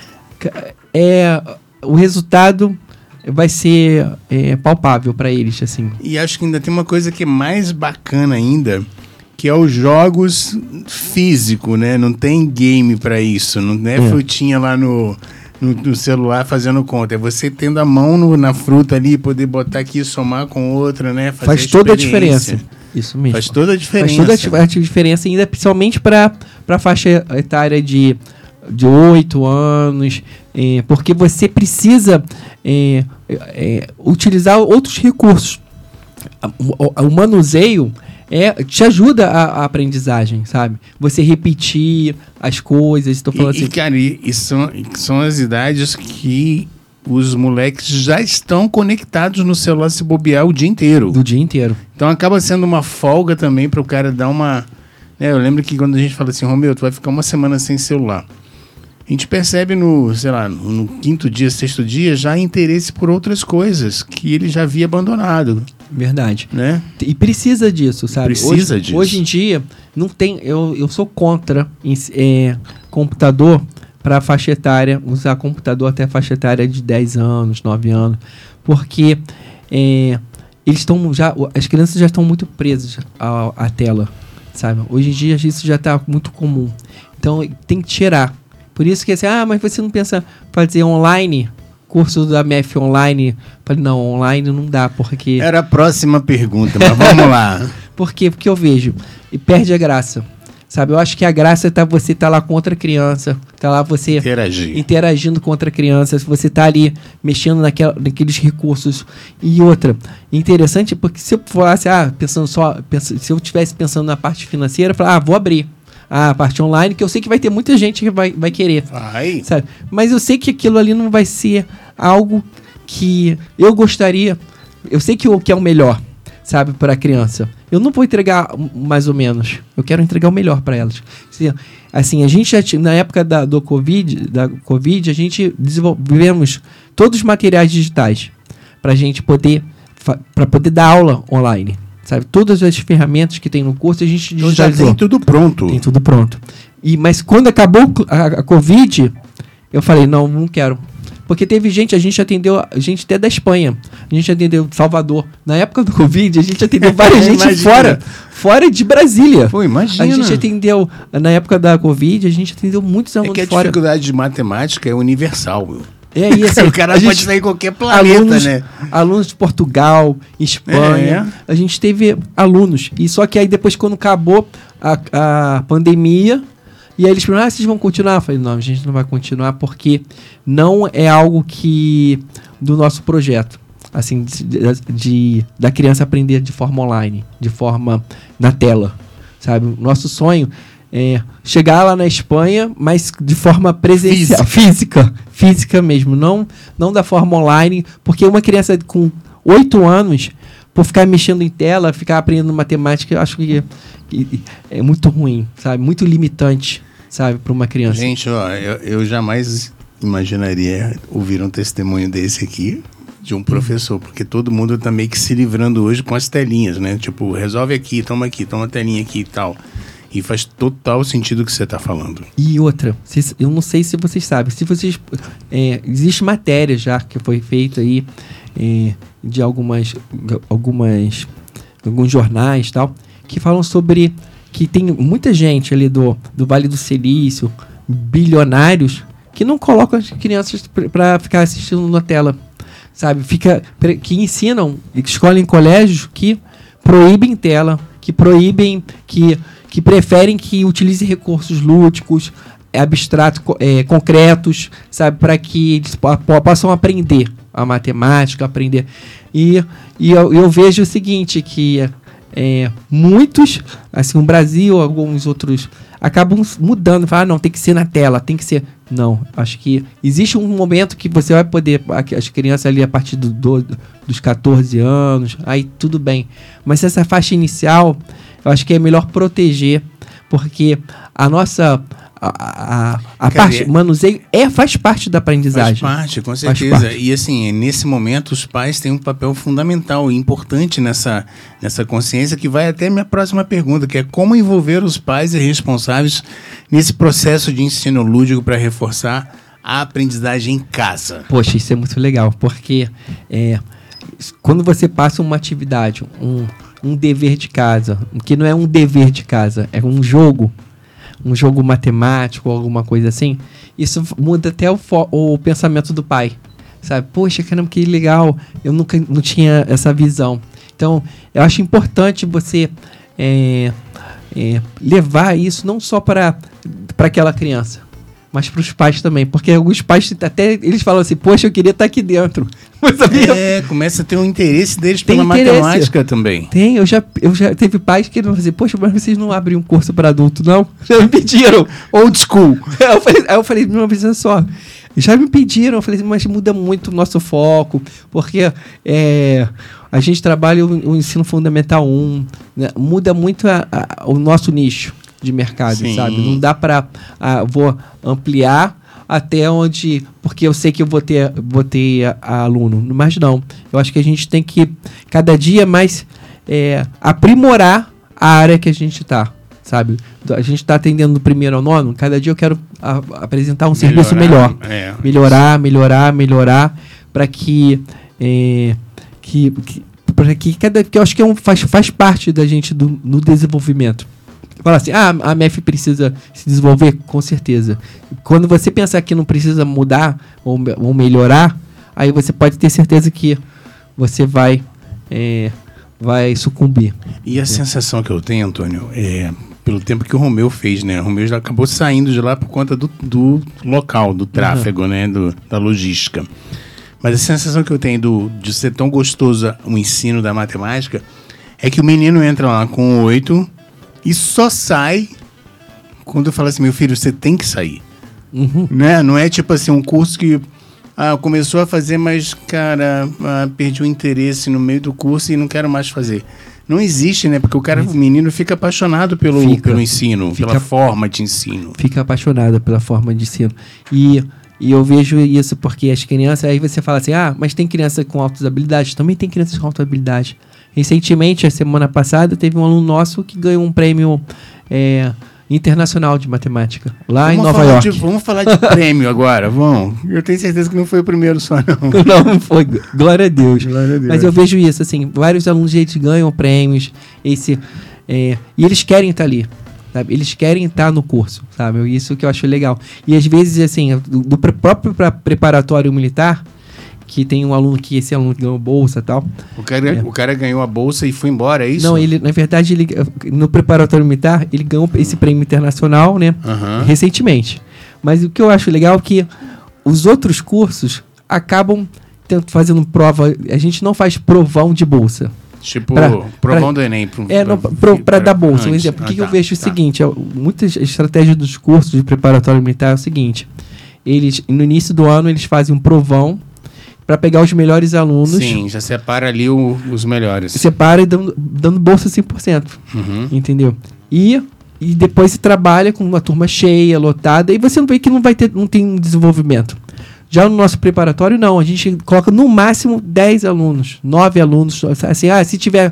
o resultado vai ser palpável para eles, assim. E acho que ainda tem uma coisa que é mais bacana ainda, que é os jogos físicos, né? Não tem game para isso, não é frutinha lá no celular fazendo conta. É você tendo a mão na fruta ali, poder botar aqui e somar com outra, né? Faz toda a diferença. Isso mesmo. Faz toda a diferença. Faz toda a diferença, ainda principalmente para a faixa etária de 8 anos, porque você precisa utilizar outros recursos. O manuseio te ajuda a aprendizagem, sabe? Você repetir as coisas. Estou falando assim. Cara, são as idades que os moleques já estão conectados no celular, se bobear o dia inteiro. Do dia inteiro. Então acaba sendo uma folga também para o cara dar uma Eu lembro que quando a gente fala assim, Romeu, tu vai ficar uma semana sem celular. A gente percebe no 5º dia, 6º dia, já interesse por outras coisas que ele já havia abandonado. Verdade. Né? E precisa disso, sabe? Precisa disso. Hoje em dia, não tem. Eu sou contra computador para faixa etária, usar computador até faixa etária de 10 anos, 9 anos, porque eles estão já. As crianças já estão muito presas à tela, sabe? Hoje em dia isso já está muito comum. Então tem que tirar. Por isso que assim, mas você não pensa fazer online, curso da MEF online? Falei, não, online não dá, porque... Era a próxima pergunta, mas vamos lá. Por quê? Porque eu vejo, e perde a graça, sabe? Eu acho que a graça tá você tá lá com outra criança, tá lá você... Interagindo com outra criança, você tá ali mexendo naqueles recursos. E outra, interessante, porque se eu falasse, se eu estivesse pensando na parte financeira, eu falar, vou abrir a parte online, que eu sei que vai ter muita gente que vai querer. Sabe? Mas eu sei que aquilo ali não vai ser algo que eu gostaria. Eu sei que o que é o melhor, sabe, para a criança. Eu não vou entregar mais ou menos. Eu quero entregar o melhor para elas. Assim, a gente já na época da Covid, a gente desenvolvemos todos os materiais digitais para a gente poder dar aula online. Sabe, todas as ferramentas que tem no curso, a gente digitalizou. Já tem tudo pronto. Tem tudo pronto. Mas quando acabou a Covid, eu falei, não quero. Porque teve gente, a gente atendeu gente até da Espanha. A gente atendeu Salvador. Na época do Covid, a gente atendeu várias gente fora de Brasília. Pô, imagina. A gente atendeu, na época da Covid, a gente atendeu muitos alunos fora. A dificuldade de matemática é universal, meu. E assim, o cara pode sair em qualquer planeta, né? Alunos de Portugal, Espanha. A gente teve alunos. E só que aí depois, quando acabou a pandemia, e aí eles falaram, vocês vão continuar? Eu falei, não, a gente não vai continuar porque não é algo do nosso projeto. Assim, da criança aprender de forma online, de forma na tela, sabe? O nosso sonho é chegar lá na Espanha, mas de forma presencial, física mesmo, não da forma online, porque uma criança com 8 anos, por ficar mexendo em tela, ficar aprendendo matemática, eu acho que é muito ruim, sabe? Muito limitante, sabe, para uma criança. Gente, eu jamais imaginaria ouvir um testemunho desse aqui de um professor, porque todo mundo tá meio que se livrando hoje com as telinhas, né? Tipo, resolve aqui, toma a telinha aqui e tal. E faz total sentido o que você está falando. E outra, eu não sei se vocês sabem, existe matéria já que foi feita aí de alguns jornais tal, que falam sobre que tem muita gente ali do Vale do Silício, bilionários, que não colocam as crianças para ficar assistindo na tela, sabe? Que ensinam, escolhem colégios que proíbem tela, que proíbem, que preferem que utilize recursos lúdicos, abstratos, concretos, sabe, para que eles possam aprender a matemática, aprender. E eu vejo o seguinte, que muitos, assim, o Brasil, alguns outros, acabam mudando, falam, não, tem que ser na tela, tem que ser... Não, acho que existe um momento que você vai poder, as crianças ali a partir dos 14 anos, aí tudo bem. Mas essa faixa inicial, eu acho que é melhor proteger, porque a nossa... parte manuseio faz parte da aprendizagem. Faz parte, com certeza. E assim, nesse momento, os pais têm um papel fundamental e importante nessa consciência, que vai até minha próxima pergunta, que é como envolver os pais e responsáveis nesse processo de ensino lúdico para reforçar a aprendizagem em casa. Poxa, isso é muito legal, porque quando você passa uma atividade, um dever de casa, que não é um dever de casa, é um jogo matemático, alguma coisa assim, isso muda até o pensamento do pai, sabe? Poxa, caramba, que legal, eu não tinha essa visão. Então, eu acho importante você levar isso não só para aquela criança, mas para os pais também, porque alguns pais até eles falam assim, poxa, eu queria estar aqui dentro. Começa a ter um interesse deles pela matemática também. Tem, eu já teve pais que falam assim, poxa, mas vocês não abrem um curso para adulto, não? Já me pediram. Old school. Aí eu falei, não, mas olha só, já me pediram, eu falei, mas muda muito o nosso foco, porque a gente trabalha o ensino fundamental 1, né? Muda muito o nosso nicho. de mercado, Sim. sabe? Não dá para vou ampliar até onde, porque eu sei que eu vou ter aluno, mas não. Eu acho que a gente tem que cada dia mais aprimorar a área que a gente está, sabe? A gente está atendendo do primeiro ao nono, cada dia eu quero apresentar um serviço melhor. Melhorar para que que eu acho que faz parte da gente no desenvolvimento. Fala assim, a MEF precisa se desenvolver, com certeza. Quando você pensar que não precisa mudar ou melhorar, aí você pode ter certeza que você vai sucumbir. E a sensação que eu tenho, Antônio, pelo tempo que o Romeu fez, né? O Romeu já acabou saindo de lá por conta do local, do tráfego, né? Da logística. Mas a sensação que eu tenho de ser tão gostoso o ensino da matemática é que o menino entra lá com 8 e só sai quando eu falo assim, meu filho, você tem que sair. Né? Não é tipo assim, um curso que começou a fazer, mas, cara, perdi o interesse no meio do curso e não quero mais fazer. Não existe, né? Porque o menino fica apaixonado pelo ensino, pela forma de ensino. Fica apaixonado pela forma de ensino. E eu vejo isso porque as crianças... Aí você fala assim, mas tem criança com altas habilidades? Também tem crianças com altas habilidades. Recentemente, a semana passada, teve um aluno nosso que ganhou um prêmio internacional de matemática, lá em Nova York. Vamos falar de prêmio agora, vamos. Eu tenho certeza que não foi o primeiro só, não. Não foi, glória a Deus. Mas eu vejo isso, assim, vários alunos ganham prêmios, e eles querem estar ali. Sabe? Eles querem estar no curso, sabe? Isso que eu acho legal. E às vezes, assim, do próprio preparatório militar, que tem um aluno esse aluno ganhou bolsa e tal. O cara ganhou a bolsa e foi embora, é isso? Não, na verdade, no preparatório militar, ele ganhou esse prêmio internacional, né? Recentemente. Mas o que eu acho legal é que os outros cursos acabam fazendo prova. A gente não faz provão de bolsa. Tipo, provão do Enem. Para dar bolsa. Um exemplo. Porque eu vejo o seguinte: muitas estratégias dos cursos de preparatório militar é o seguinte: no início do ano, eles fazem um provão para pegar os melhores alunos. Sim, já separa ali os melhores. Separa e dando bolsa 100%. Entendeu? E depois se trabalha com uma turma cheia, lotada, e você não vê que não tem um desenvolvimento. Já no nosso preparatório, não. A gente coloca no máximo 10 alunos, 9 alunos. Assim, se tiver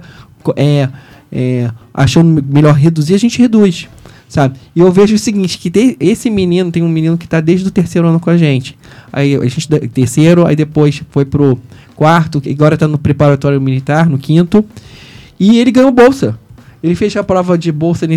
achando melhor reduzir, a gente reduz. Sabe? E eu vejo o seguinte, que esse menino, tem um menino que está desde o 3º ano com a gente. Aí a gente, terceiro, aí depois foi pro 4º, agora está no preparatório militar, no 5º. E ele ganhou bolsa. Ele fez a prova de bolsa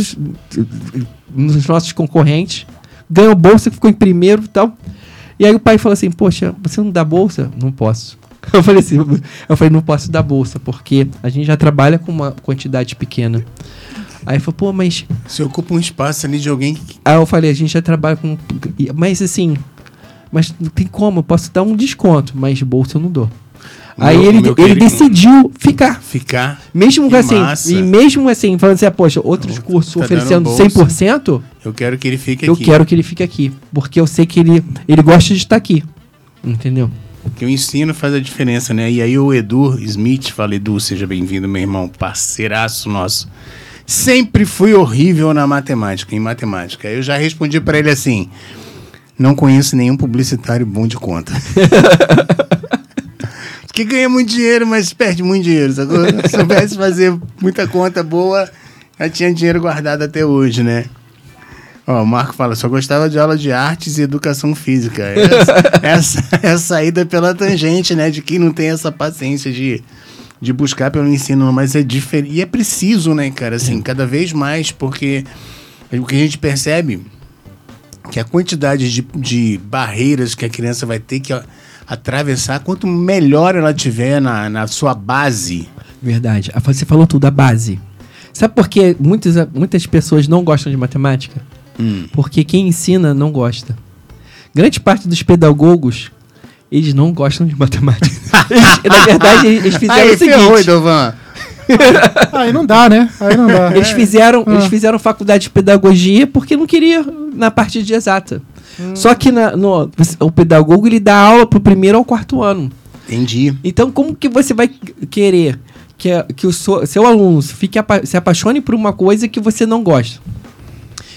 nos nossos concorrentes. Ganhou bolsa, ficou em primeiro e tal. E aí o pai falou assim, poxa, você não dá bolsa? Não posso. Eu falei, não posso dar bolsa, porque a gente já trabalha com uma quantidade pequena. Aí ele falou, mas... Você ocupa um espaço ali de alguém que... Aí eu falei, a gente já trabalha com... Mas assim, mas não tem como, eu posso dar um desconto, mas bolsa eu não dou. Aí ele decidiu ficar. Mesmo assim, massa. E mesmo assim, falando assim, poxa, outros cursos oferecendo 100%, eu quero que ele fique aqui. Eu quero que ele fique aqui, porque eu sei que ele gosta de estar aqui, entendeu? Porque o ensino faz a diferença, né? E aí o Edu Smith, fala, Edu, seja bem-vindo, meu irmão, parceiraço nosso. Sempre fui horrível em matemática. Eu já respondi para ele assim, não conheço nenhum publicitário bom de conta. Que ganha muito dinheiro, mas perde muito dinheiro. Se soubesse fazer muita conta boa, já tinha dinheiro guardado até hoje, né? Ó, o Marco fala, só gostava de aula de artes e educação física. Essa é a saída pela tangente, né? De quem não tem essa paciência de buscar pelo ensino, mas é diferente. E é preciso, né, cara? Assim, cada vez mais, porque o que a gente percebe que a quantidade de barreiras que a criança vai ter que atravessar, quanto melhor ela tiver na sua base. Verdade. Você falou tudo, a base. Sabe por que muitas pessoas não gostam de matemática? Porque quem ensina não gosta. Grande parte dos pedagogos, eles não gostam de matemática. Na verdade, eles fizeram o seguinte... Dovan. Aí não dá, né? Aí não dá. Eles fizeram faculdade de pedagogia porque não queria na parte de exata. Só que o pedagogo, ele dá aula pro 1º ao 4º ano. Entendi. Então, como que você vai querer que o seu aluno se apaixone por uma coisa que você não gosta?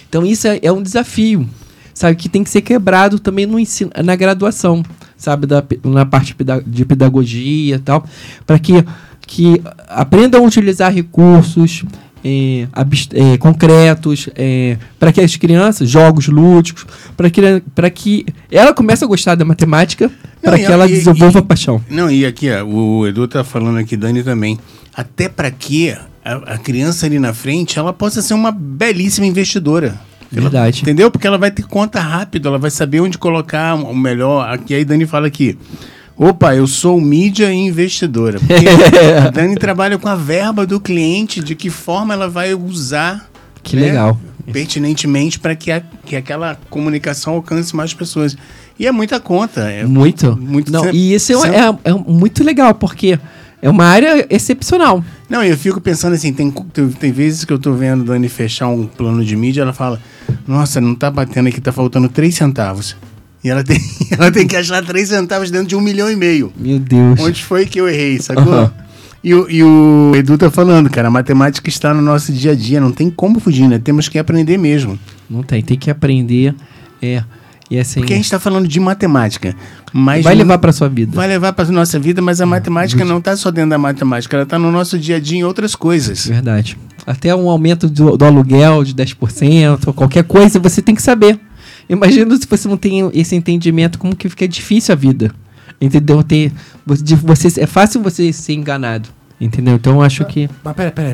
Então isso é um desafio, sabe, que tem que ser quebrado também no ensino, na graduação, sabe, na parte de pedagogia e tal, para que aprendam a utilizar recursos concretos, para que as crianças, jogos lúdicos, para que ela comece a gostar da matemática, para que ela desenvolva paixão. Não, e aqui, o Edu tá falando aqui, Dani também, até para que a criança ali na frente, ela possa ser uma belíssima investidora. Verdade. Entendeu? Porque ela vai ter conta rápido, ela vai saber onde colocar o melhor. Aqui aí Dani fala aqui, opa, eu sou mídia e investidora. Porque a Dani trabalha com a verba do cliente, de que forma ela vai usar. Que legal. Pertinentemente para que aquela comunicação alcance mais pessoas. E é muita conta. Muito. Não, e isso é muito legal, porque é uma área excepcional. Não, eu fico pensando assim, tem vezes que eu tô vendo a Dani fechar um plano de mídia, ela fala, nossa, não tá batendo aqui, tá faltando 3 centavos. E ela tem que achar 3 centavos dentro de 1,5 milhão. Meu Deus. Onde foi que eu errei, sacou? E o Edu tá falando, cara, a matemática está no nosso dia a dia, não tem como fugir, né? Temos que aprender mesmo. Não tem que aprender. E assim, porque a gente tá falando de matemática. Mas vai levar pra sua vida. Vai levar pra nossa vida, mas a matemática não tá só dentro da matemática, ela tá no nosso dia a dia em outras coisas. Verdade. Até um aumento do aluguel de 10%, ou qualquer coisa, você tem que saber. Imagina se você não tem esse entendimento, como que fica difícil a vida. Entendeu? É fácil você ser enganado. Entendeu? Então eu acho que... Mas peraí.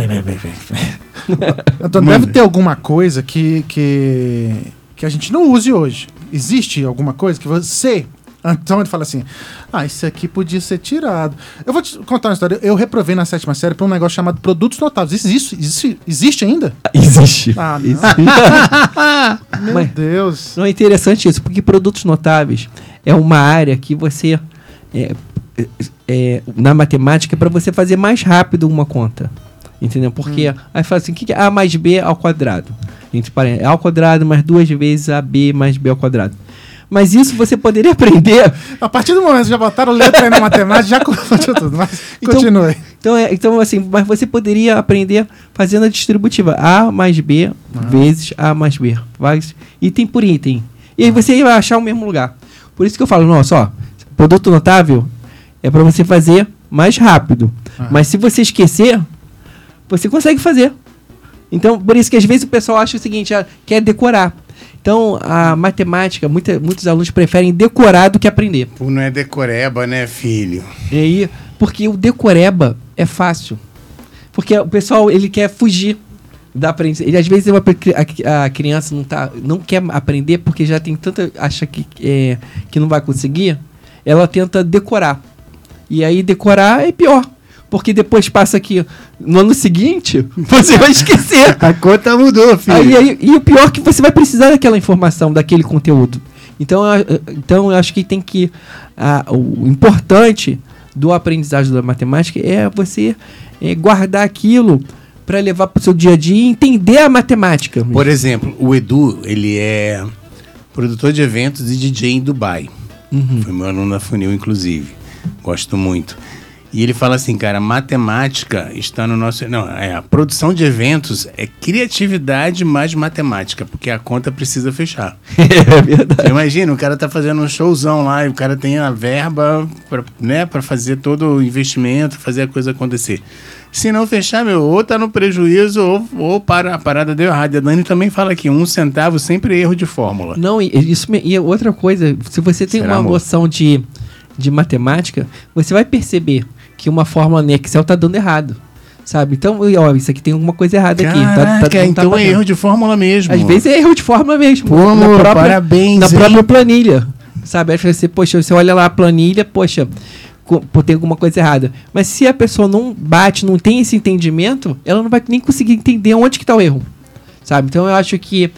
Então deve ter alguma coisa que a gente não use hoje. Existe alguma coisa que você... Então ele fala assim, isso aqui podia ser tirado. Eu vou te contar uma história. Eu reprovei na 7ª série por um negócio chamado produtos notáveis. Existe ainda? Existe. Não. Meu Deus. Não é interessante isso, porque produtos notáveis é uma área que você... na matemática, para você fazer mais rápido uma conta. Entendeu? Porque aí fala assim, o que é A mais B ao quadrado? Entre parênteses, A ao quadrado mais 2 vezes AB mais B ao quadrado. Mas isso você poderia aprender... A partir do momento que já botaram letra aí na matemática, já confundiu tudo. Mas continue. Então, assim, mas você poderia aprender fazendo a distributiva. A mais B vezes A mais B. Item por item. E aí você vai achar o mesmo lugar. Por isso que eu falo, nossa, produto notável é para você fazer mais rápido. Mas se você esquecer, você consegue fazer. Então, por isso que às vezes o pessoal acha o seguinte, quer decorar. Então, a matemática, muitos alunos preferem decorar do que aprender. Não é decoreba, né, filho? E aí, porque o decoreba é fácil. Porque o pessoal, ele quer fugir da aprendizagem. Às vezes a criança não quer aprender porque já tem tanta... Acha que não vai conseguir. Ela tenta decorar. E aí, decorar é pior. Porque depois passa aqui no ano seguinte, você vai esquecer. A conta mudou, filho. E o pior é que você vai precisar daquela informação, daquele conteúdo. Então eu acho que tem que... o importante do aprendizagem da matemática é você guardar aquilo para levar para o seu dia a dia e entender a matemática. Por exemplo, o Edu, ele é produtor de eventos e DJ em Dubai. Foi meu aluno da Funil, inclusive. Gosto muito. E ele fala assim, cara, matemática está no nosso... Não, a produção de eventos é criatividade mais matemática, porque a conta precisa fechar. É verdade. Imagina, o cara tá fazendo um showzão lá e o cara tem a verba para fazer todo o investimento, fazer a coisa acontecer. Se não fechar, ou tá no prejuízo ou a parada deu errado. A Dani também fala aqui, 1 centavo sempre erro de fórmula. Não, e outra coisa, se você tem uma noção de matemática, você vai perceber que uma fórmula no Excel tá dando errado, sabe? Então, isso aqui tem alguma coisa errada aqui. Então é erro de fórmula mesmo. Às vezes é erro de fórmula mesmo. Pô, amor, parabéns. Na própria planilha, sabe? Aí você olha lá a planilha, tem alguma coisa errada. Mas se a pessoa não tem esse entendimento, ela não vai nem conseguir entender onde que tá o erro, sabe? Então, eu acho que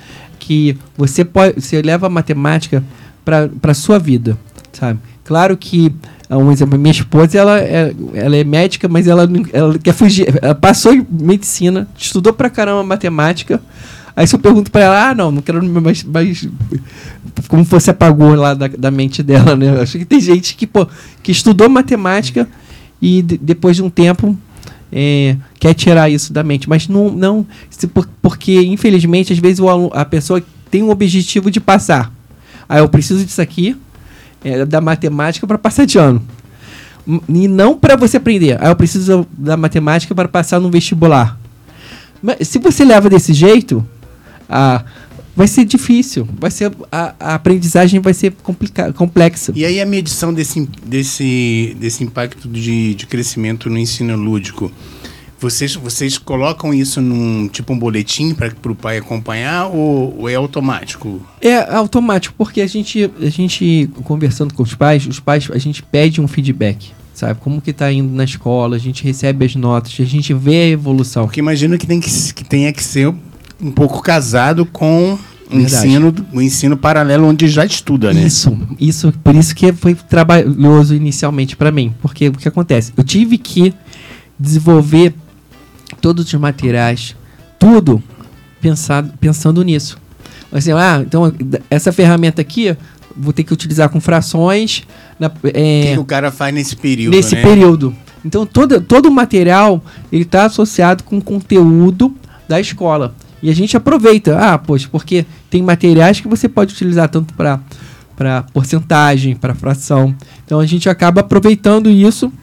você leva a matemática para sua vida, sabe? Claro que, um exemplo, minha esposa, ela é médica, mas ela quer fugir. Ela passou em medicina, estudou pra caramba matemática. Aí se eu pergunto pra ela, não quero mais como você apagou lá da mente dela, né? Eu acho que tem gente que estudou matemática e depois de um tempo quer tirar isso da mente. Mas não porque, infelizmente, às vezes a pessoa tem um objetivo de passar. Eu preciso disso aqui, da matemática para passar de ano. E não para você aprender. Eu preciso da matemática para passar no vestibular. Mas se você leva desse jeito, vai ser difícil. A aprendizagem vai ser complexa. E aí a medição desse impacto de crescimento no ensino lúdico, vocês colocam isso num tipo um boletim para o pai acompanhar ou é automático? É automático, porque a gente conversando com os pais, a gente pede um feedback, sabe? Como que tá indo na escola, a gente recebe as notas, a gente vê a evolução. Porque imagino que tenha que ser um pouco casado com o ensino paralelo onde já estuda, né? Isso, por isso que foi trabalhoso inicialmente para mim, porque o que acontece? Eu tive que desenvolver todos os materiais, tudo pensando nisso. Assim, então essa ferramenta aqui vou ter que utilizar com frações. O que o cara faz nesse período? Nesse período. Então todo o material ele está associado com o conteúdo da escola. E a gente aproveita, porque tem materiais que você pode utilizar tanto para porcentagem, para fração. Então a gente acaba aproveitando isso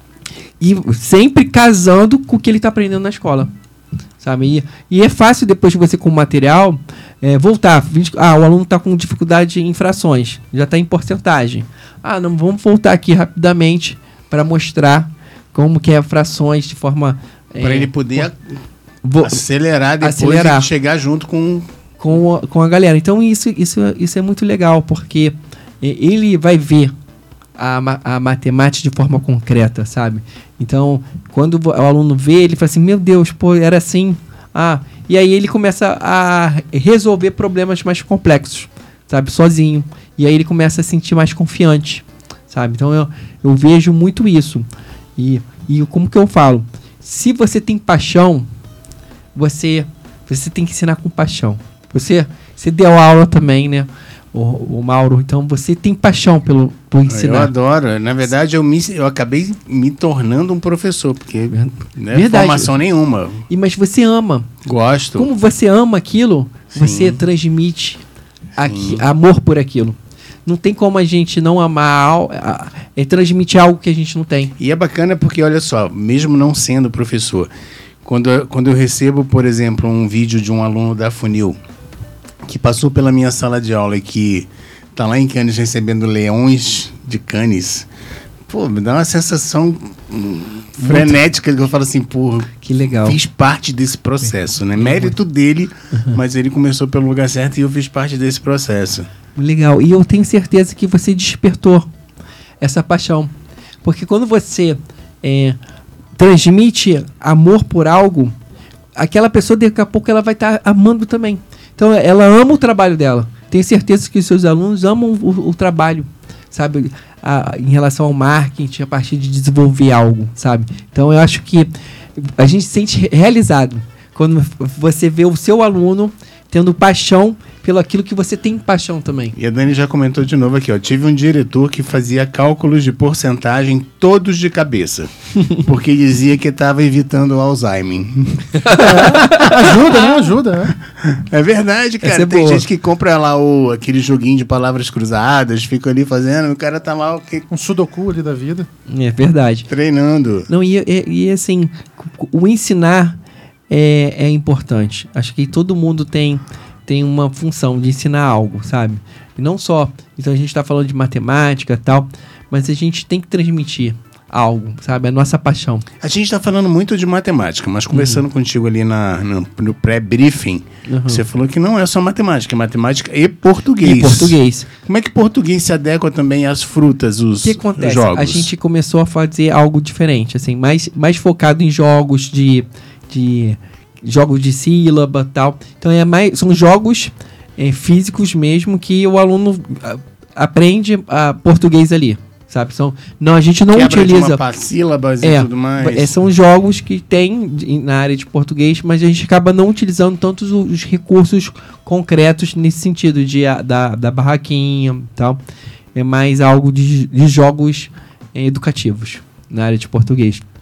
e sempre casando com o que ele está aprendendo na escola, sabe? E é fácil depois de você com o material voltar. O aluno está com dificuldade em frações, já está em porcentagem. Não, vamos voltar aqui rapidamente para mostrar como que é frações de forma... Para ele poder acelerar depois e chegar junto com a galera. Então isso é muito legal, porque ele vai ver a matemática de forma concreta, sabe? Então, quando o aluno vê, ele fala assim, meu Deus, era assim. E aí ele começa a resolver problemas mais complexos, sabe? Sozinho. E aí ele começa a se sentir mais confiante, sabe? Então, eu vejo muito isso. E como que eu falo? Se você tem paixão, você tem que ensinar com paixão. Você deu aula também, né? O Mauro, então você tem paixão por ensinar. Eu adoro. Na verdade, eu acabei me tornando um professor, porque não é formação nenhuma. Mas você ama. Gosto. Como você ama aquilo, você transmite amor por aquilo. Não tem como a gente não amar, transmitir algo que a gente não tem. E é bacana porque, olha só, mesmo não sendo professor, quando eu recebo, por exemplo, um vídeo de um aluno da Funil, que passou pela minha sala de aula e que tá lá em Cannes recebendo leões de Cannes, me dá uma sensação frenética que eu falo assim, que legal. Fiz parte desse processo, né? Mérito dele, mas ele começou pelo lugar certo e eu fiz parte desse processo. Legal. E eu tenho certeza que você despertou essa paixão. Porque quando você transmite amor por algo, aquela pessoa daqui a pouco ela vai estar amando também. Então ela ama o trabalho dela. Tenho certeza que os seus alunos amam o trabalho, sabe? Em relação ao marketing, a partir de desenvolver algo, sabe? Então eu acho que a gente se sente realizado quando você vê o seu aluno tendo paixão pelo aquilo que você tem paixão também. E a Dani já comentou de novo aqui, tive um diretor que fazia cálculos de porcentagem todos de cabeça, porque dizia que estava evitando o Alzheimer. Ajuda, né? É verdade, cara. Tem gente que compra lá aquele joguinho de palavras cruzadas, fica ali fazendo, o cara tá lá... Um sudoku ali da vida. É verdade. Treinando. Não, e assim, o ensinar é importante. Acho que todo mundo tem uma função de ensinar algo, sabe? E não só. Então a gente está falando de matemática e tal, mas a gente tem que transmitir algo, sabe? A nossa paixão. A gente está falando muito de matemática, mas conversando contigo ali no pré-briefing, você falou que não é só matemática, é matemática e português. Como é que português se adequa também às frutas, os que acontece? Jogos? A gente começou a fazer algo diferente, assim, mais focado em jogos jogos de sílaba e tal. Então são jogos físicos mesmo que o aluno aprende português ali, sabe? A gente não utiliza sílabas e tudo mais. São jogos que tem na área de português, mas a gente acaba não utilizando tantos os recursos concretos nesse sentido da barraquinha e tal. É mais algo de jogos educativos na área de português.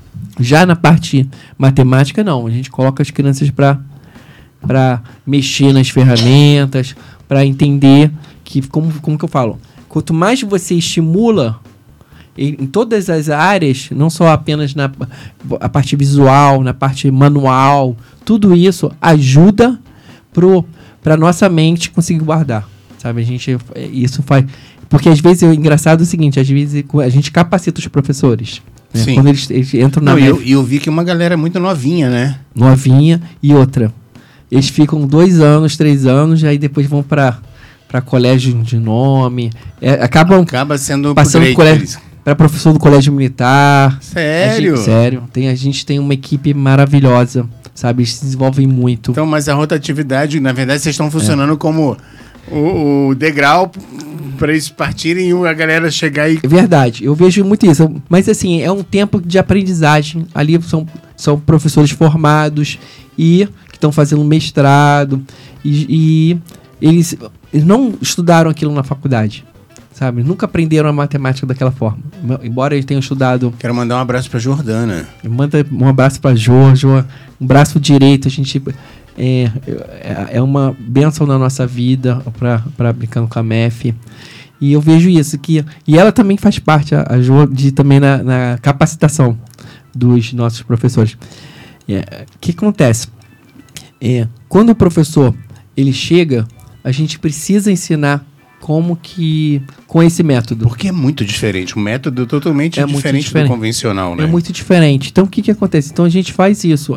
Já na parte matemática, não. A gente coloca as crianças para mexer nas ferramentas, para entender que, como que eu falo, quanto mais você estimula em todas as áreas, não só apenas na a parte visual, na parte manual, tudo isso ajuda para nossa mente conseguir guardar, sabe? Isso faz... Porque às vezes, o engraçado é o seguinte, às vezes a gente capacita os professores, né? Sim. Quando eles entram na... eu vi que uma galera muito novinha, né? Novinha e outra. Eles ficam 2 anos, 3 anos, aí depois vão para colégio de nome, Acaba sendo passando upgrade colégio para professor do colégio militar. Sério? Sério. A gente tem uma equipe maravilhosa, sabe? Eles se desenvolvem muito. Então, mas a rotatividade, na verdade, vocês estão funcionando como o degrau para eles partirem e a galera chegar e... É verdade, eu vejo muito isso. Mas assim, é um tempo de aprendizagem. Ali são professores formados e que estão fazendo mestrado. E eles não estudaram aquilo na faculdade, sabe? Nunca aprenderam a matemática daquela forma. Embora eles tenham estudado... Quero mandar um abraço para Jordana. Manda um abraço para Jo, um braço direito. A gente... É uma bênção na nossa vida para Brincando com a MEF. E eu vejo isso. E ela também faz parte, a Jo, também na capacitação dos nossos professores. O que acontece? Quando o professor ele chega, a gente precisa ensinar com esse método. Porque é muito diferente. O método é totalmente diferente do convencional, né? É muito diferente. Então, o que acontece? Então, a gente faz isso.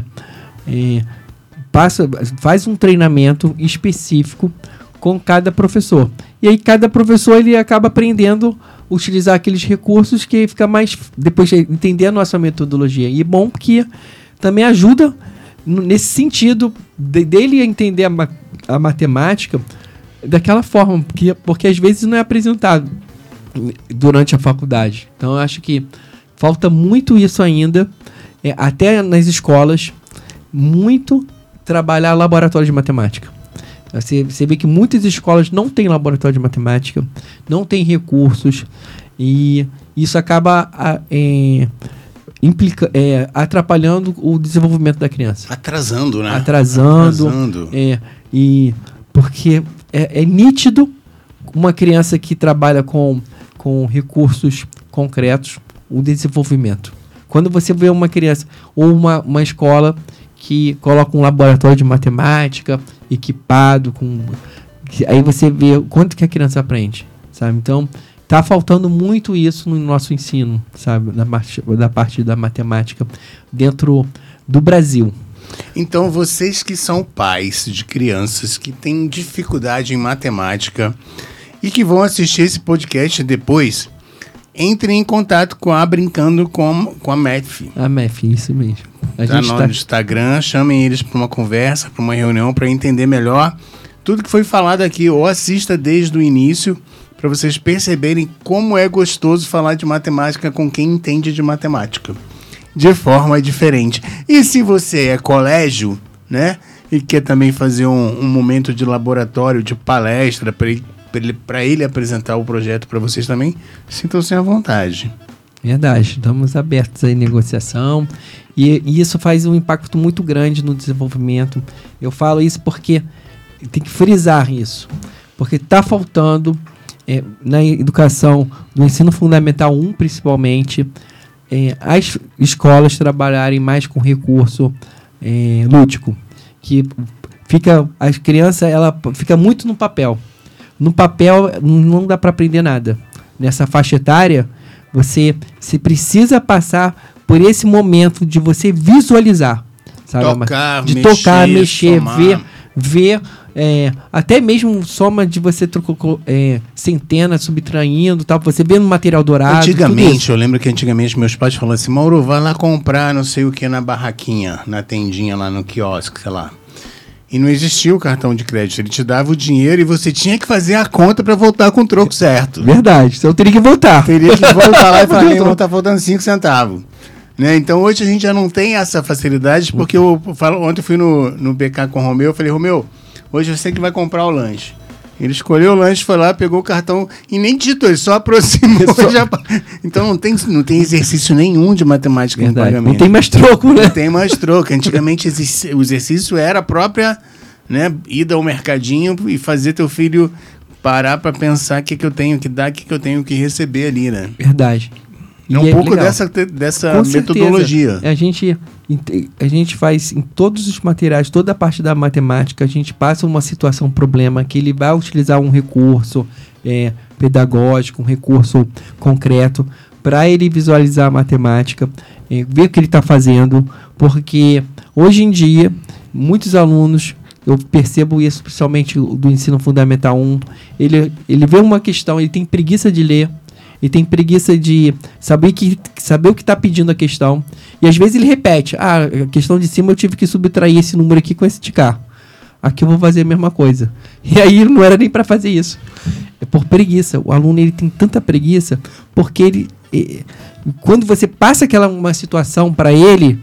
Faz um treinamento específico com cada professor. E aí, cada professor ele acaba aprendendo a utilizar aqueles recursos que fica mais... Depois de entender a nossa metodologia. E é bom que também ajuda nesse sentido dele entender a matemática daquela forma, porque às vezes não é apresentado durante a faculdade. Então, eu acho que falta muito isso ainda, até nas escolas, muito trabalhar laboratório de matemática. Você vê que muitas escolas não têm laboratório de matemática, não tem recursos, e isso acaba atrapalhando o desenvolvimento da criança. Atrasando, né? Atrasando. E porque é nítido uma criança que trabalha com recursos concretos, o desenvolvimento. Quando você vê uma criança ou uma escola que coloca um laboratório de matemática equipado, aí você vê o quanto que a criança aprende, sabe? Então, tá faltando muito isso no nosso ensino, sabe? Da parte da matemática dentro do Brasil. Então, vocês que são pais de crianças que têm dificuldade em matemática e que vão assistir esse podcast depois, entrem em contato com a Brincando com a MEF. A MEF, isso mesmo. No Instagram, chamem eles para uma conversa, para uma reunião, para entender melhor tudo que foi falado aqui, ou assista desde o início, para vocês perceberem como é gostoso falar de matemática com quem entende de matemática, de forma diferente. E se você é colégio, né, e quer também fazer um momento de laboratório, de palestra, para ele apresentar o projeto para vocês também, sintam-se à vontade. Verdade, estamos abertos à negociação e isso faz um impacto muito grande no desenvolvimento. Eu falo isso porque tem que frisar isso, porque está faltando na educação do ensino fundamental 1, principalmente, as escolas trabalharem mais com recurso lúdico, que a criança ela fica muito no papel. No papel não dá para aprender nada. Nessa faixa etária, você precisa passar por esse momento de você visualizar, sabe? Tocar, mexer, ver, até mesmo soma de você centenas subtraindo, tal, você vê no material dourado. Antigamente, eu lembro que meus pais falavam assim: Mauro, vai lá comprar não sei o que na barraquinha, na tendinha lá no quiosque, sei lá. E não existia o cartão de crédito. Ele te dava o dinheiro e você tinha que fazer a conta para voltar com o troco certo. Verdade. Então eu teria que voltar. Teria que voltar lá e falar, irmão, tá faltando 5 centavos. Né? Então hoje a gente já não tem essa facilidade, porque ontem eu fui no BK com o Romeu, eu falei, Romeu, hoje você que vai comprar o lanche. Ele escolheu o lanche, foi lá, pegou o cartão e nem digitou, ele só aproximou Então não tem exercício nenhum de matemática em pagamento. Não tem mais troco, né? Não tem mais troco. Antigamente o exercício era a própria, né, ida ao mercadinho e fazer teu filho parar para pensar o que eu tenho que dar, o que eu tenho que receber ali, né? Verdade. É um pouco dessa Com metodologia. Certeza. A gente faz em todos os materiais, toda a parte da matemática, a gente passa uma situação, um problema, que ele vai utilizar um recurso pedagógico, um recurso concreto, para ele visualizar a matemática, ver o que ele está fazendo, porque hoje em dia, muitos alunos, eu percebo isso principalmente do ensino fundamental 1, ele vê uma questão, ele tem preguiça de ler, ele tem preguiça de saber o que está pedindo a questão. E às vezes ele repete. A questão de cima eu tive que subtrair esse número aqui com esse de cá. Aqui eu vou fazer a mesma coisa. E aí não era nem para fazer isso. É por preguiça. O aluno ele tem tanta preguiça porque quando você passa uma situação para ele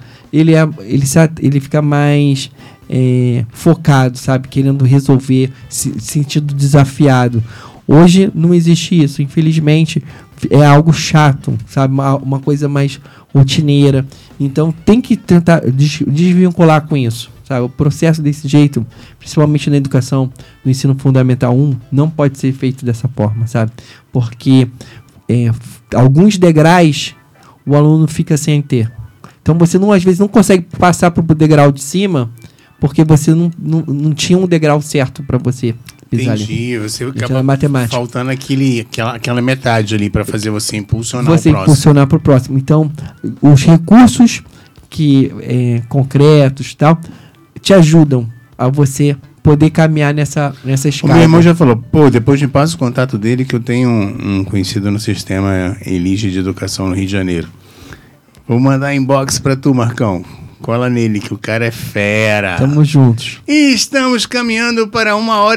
fica mais focado, sabe? Querendo resolver, sentindo desafiado. Hoje não existe isso, infelizmente é algo chato, sabe? Uma coisa mais rotineira. Então tem que tentar desvincular com isso, sabe? O processo desse jeito, principalmente na educação, no ensino fundamental 1, não pode ser feito dessa forma, sabe? Porque alguns degraus o aluno fica sem ter. Então você às vezes não consegue passar para o degrau de cima porque você não tinha um degrau certo para você. Entendi, você acaba faltando aquela metade ali para fazer você impulsionar o próximo. Impulsionar para o próximo. Então, os recursos concretos e tal, te ajudam a você poder caminhar nessa escada. O meu irmão já falou, depois me passa o contato dele que eu tenho um conhecido no sistema Elige de Educação no Rio de Janeiro. Vou mandar inbox para tu, Marcão. Cola nele, que o cara é fera. Tamo juntos. E estamos caminhando para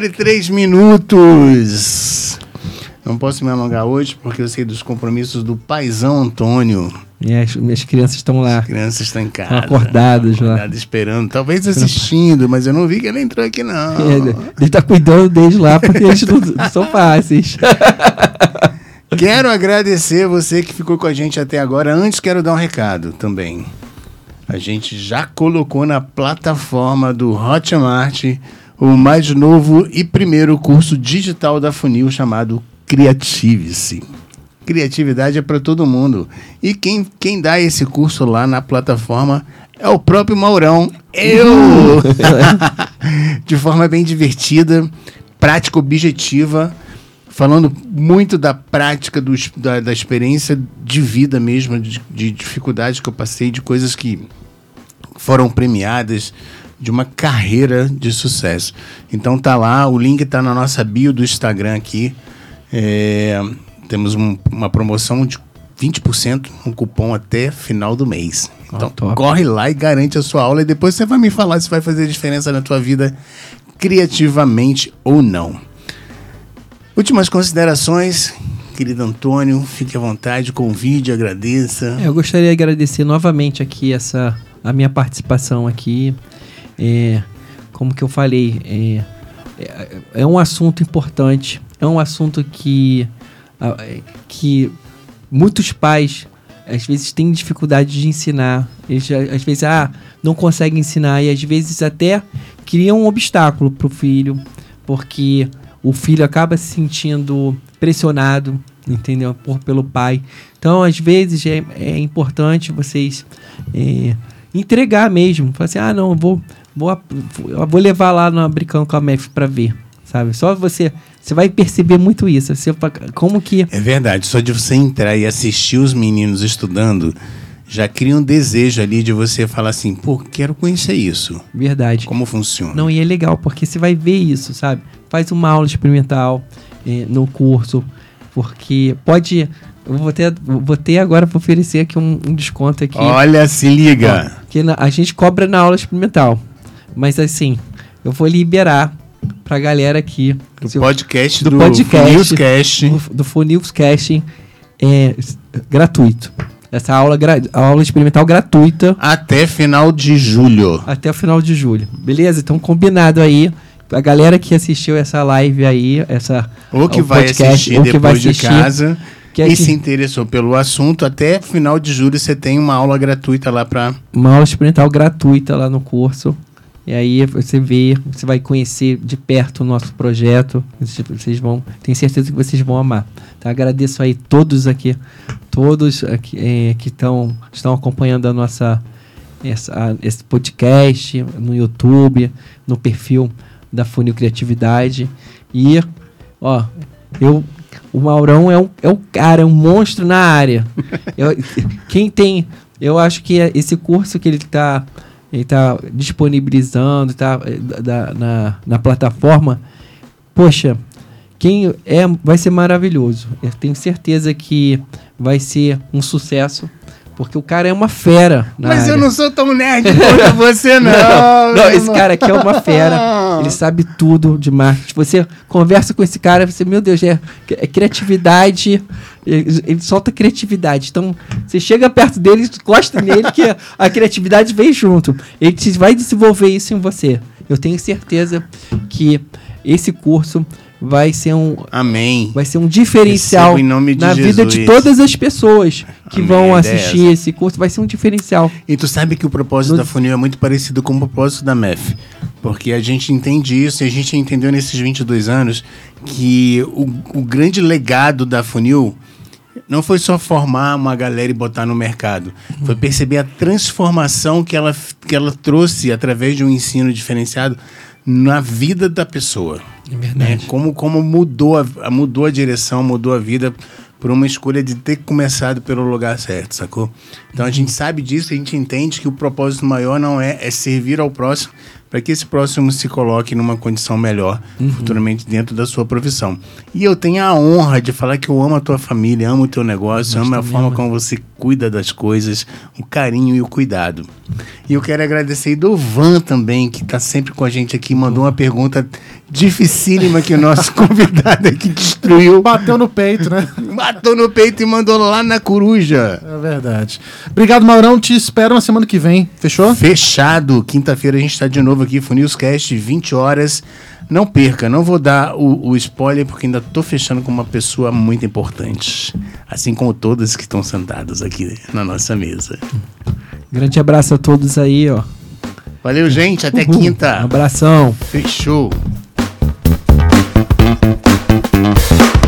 1h03. Não posso me alongar hoje, porque eu sei dos compromissos do paizão Antônio. Minhas crianças estão lá. As crianças estão em casa. Estão acordadas lá. Esperando, talvez assistindo, mas eu não vi que ele entrou aqui, não. Ele está cuidando deles lá, porque eles não são fáceis. Quero agradecer você que ficou com a gente até agora. Antes, quero dar um recado também. A gente já colocou na plataforma do Hotmart o mais novo e primeiro curso digital da Funil chamado Criative-se. Criatividade é para todo mundo. E quem dá esse curso lá na plataforma é o próprio Maurão. Eu! De forma bem divertida, prática, objetiva, falando muito da prática, da experiência de vida mesmo, de dificuldades que eu passei, de coisas que foram premiadas, de uma carreira de sucesso. Então tá lá, o link tá na nossa bio do Instagram aqui. Temos uma promoção de 20%, um cupom até final do mês. Então corre lá e garante a sua aula e depois você vai me falar se vai fazer diferença na tua vida criativamente ou não. Últimas considerações, querido Antônio, fique à vontade, convide, agradeça. Eu gostaria de agradecer novamente aqui a minha participação aqui. Como que eu falei, é um assunto importante, é um assunto que muitos pais às vezes têm dificuldade de ensinar, eles às vezes não conseguem ensinar e às vezes até criam um obstáculo para o filho, porque o filho acaba se sentindo pressionado, entendeu? Pelo pai. Então, às vezes, é importante vocês entregar mesmo. Falar assim, não, eu vou levar lá no Brincando com a MEF para ver, sabe? Só você vai perceber muito isso. Como que... É verdade, só de você entrar e assistir os meninos estudando, já cria um desejo ali de você falar assim, quero conhecer isso. Verdade. Como funciona. Não, e é legal, porque você vai ver isso, sabe? Faz uma aula experimental no curso, porque pode... Eu vou ter agora para oferecer aqui um desconto aqui. Olha, se liga! Que a gente cobra na aula experimental, mas assim, eu vou liberar pra galera aqui do podcast Funilscast. Do Funilscast gratuito. Essa aula experimental gratuita. Até final de julho. Até o final de julho. Beleza? Então, combinado aí. A galera que assistiu essa live aí, ou que vai assistir depois de casa. e se interessou pelo assunto, até final de julho você tem uma aula gratuita lá para... Uma aula experimental gratuita lá no curso. E aí você vai conhecer de perto o nosso projeto. Tenho certeza que vocês vão amar. Então, agradeço aí todos aqui que estão acompanhando esse podcast no YouTube, no perfil da Funil Criatividade. E, o Maurão é um cara, é um monstro na área. Eu acho que esse curso que ele está disponibilizando, na plataforma, poxa, vai ser maravilhoso. Eu tenho certeza que vai ser um sucesso, porque o cara é uma fera na área. Eu não sou tão nerd quanto você, não. Não, esse cara aqui é uma fera. Ele sabe tudo de marketing. Você conversa com esse cara, você, meu Deus, é criatividade. Ele solta criatividade. Então, você chega perto dele, encosta nele, que a criatividade vem junto. Ele vai desenvolver isso em você. Eu tenho certeza que esse curso vai ser um diferencial na vida de todas as pessoas que vão assistir esse curso. Vai ser um diferencial. E tu sabe que o propósito da Funil é muito parecido com o propósito da MEF. Porque a gente entende isso e a gente entendeu nesses 22 anos que o grande legado da Funil não foi só formar uma galera e botar no mercado. Foi perceber a transformação que ela trouxe através de um ensino diferenciado na vida da pessoa. É verdade. Como mudou a direção, mudou a vida por uma escolha de ter começado pelo lugar certo, sacou? Então a gente sabe disso, a gente entende que o propósito maior não é servir ao próximo, para que esse próximo se coloque numa condição melhor futuramente dentro da sua profissão. E eu tenho a honra de falar que eu amo a tua família, amo o teu negócio, amo a forma como você cuida das coisas, o carinho e o cuidado. E eu quero agradecer Idovan também, que está sempre com a gente aqui, mandou uma pergunta dificílima que o nosso convidado aqui destruiu. Bateu no peito, né? Bateu no peito e mandou lá na coruja. É verdade. Obrigado, Maurão. Te espero na semana que vem. Fechou? Fechado. Quinta-feira a gente está de novo aqui, Funilscast, 20 horas. Não perca, não vou dar o spoiler, porque ainda tô fechando com uma pessoa muito importante. Assim como todas que estão sentadas aqui na nossa mesa. Grande abraço a todos aí, ó. Valeu, gente. Até quinta. Um abração. Fechou.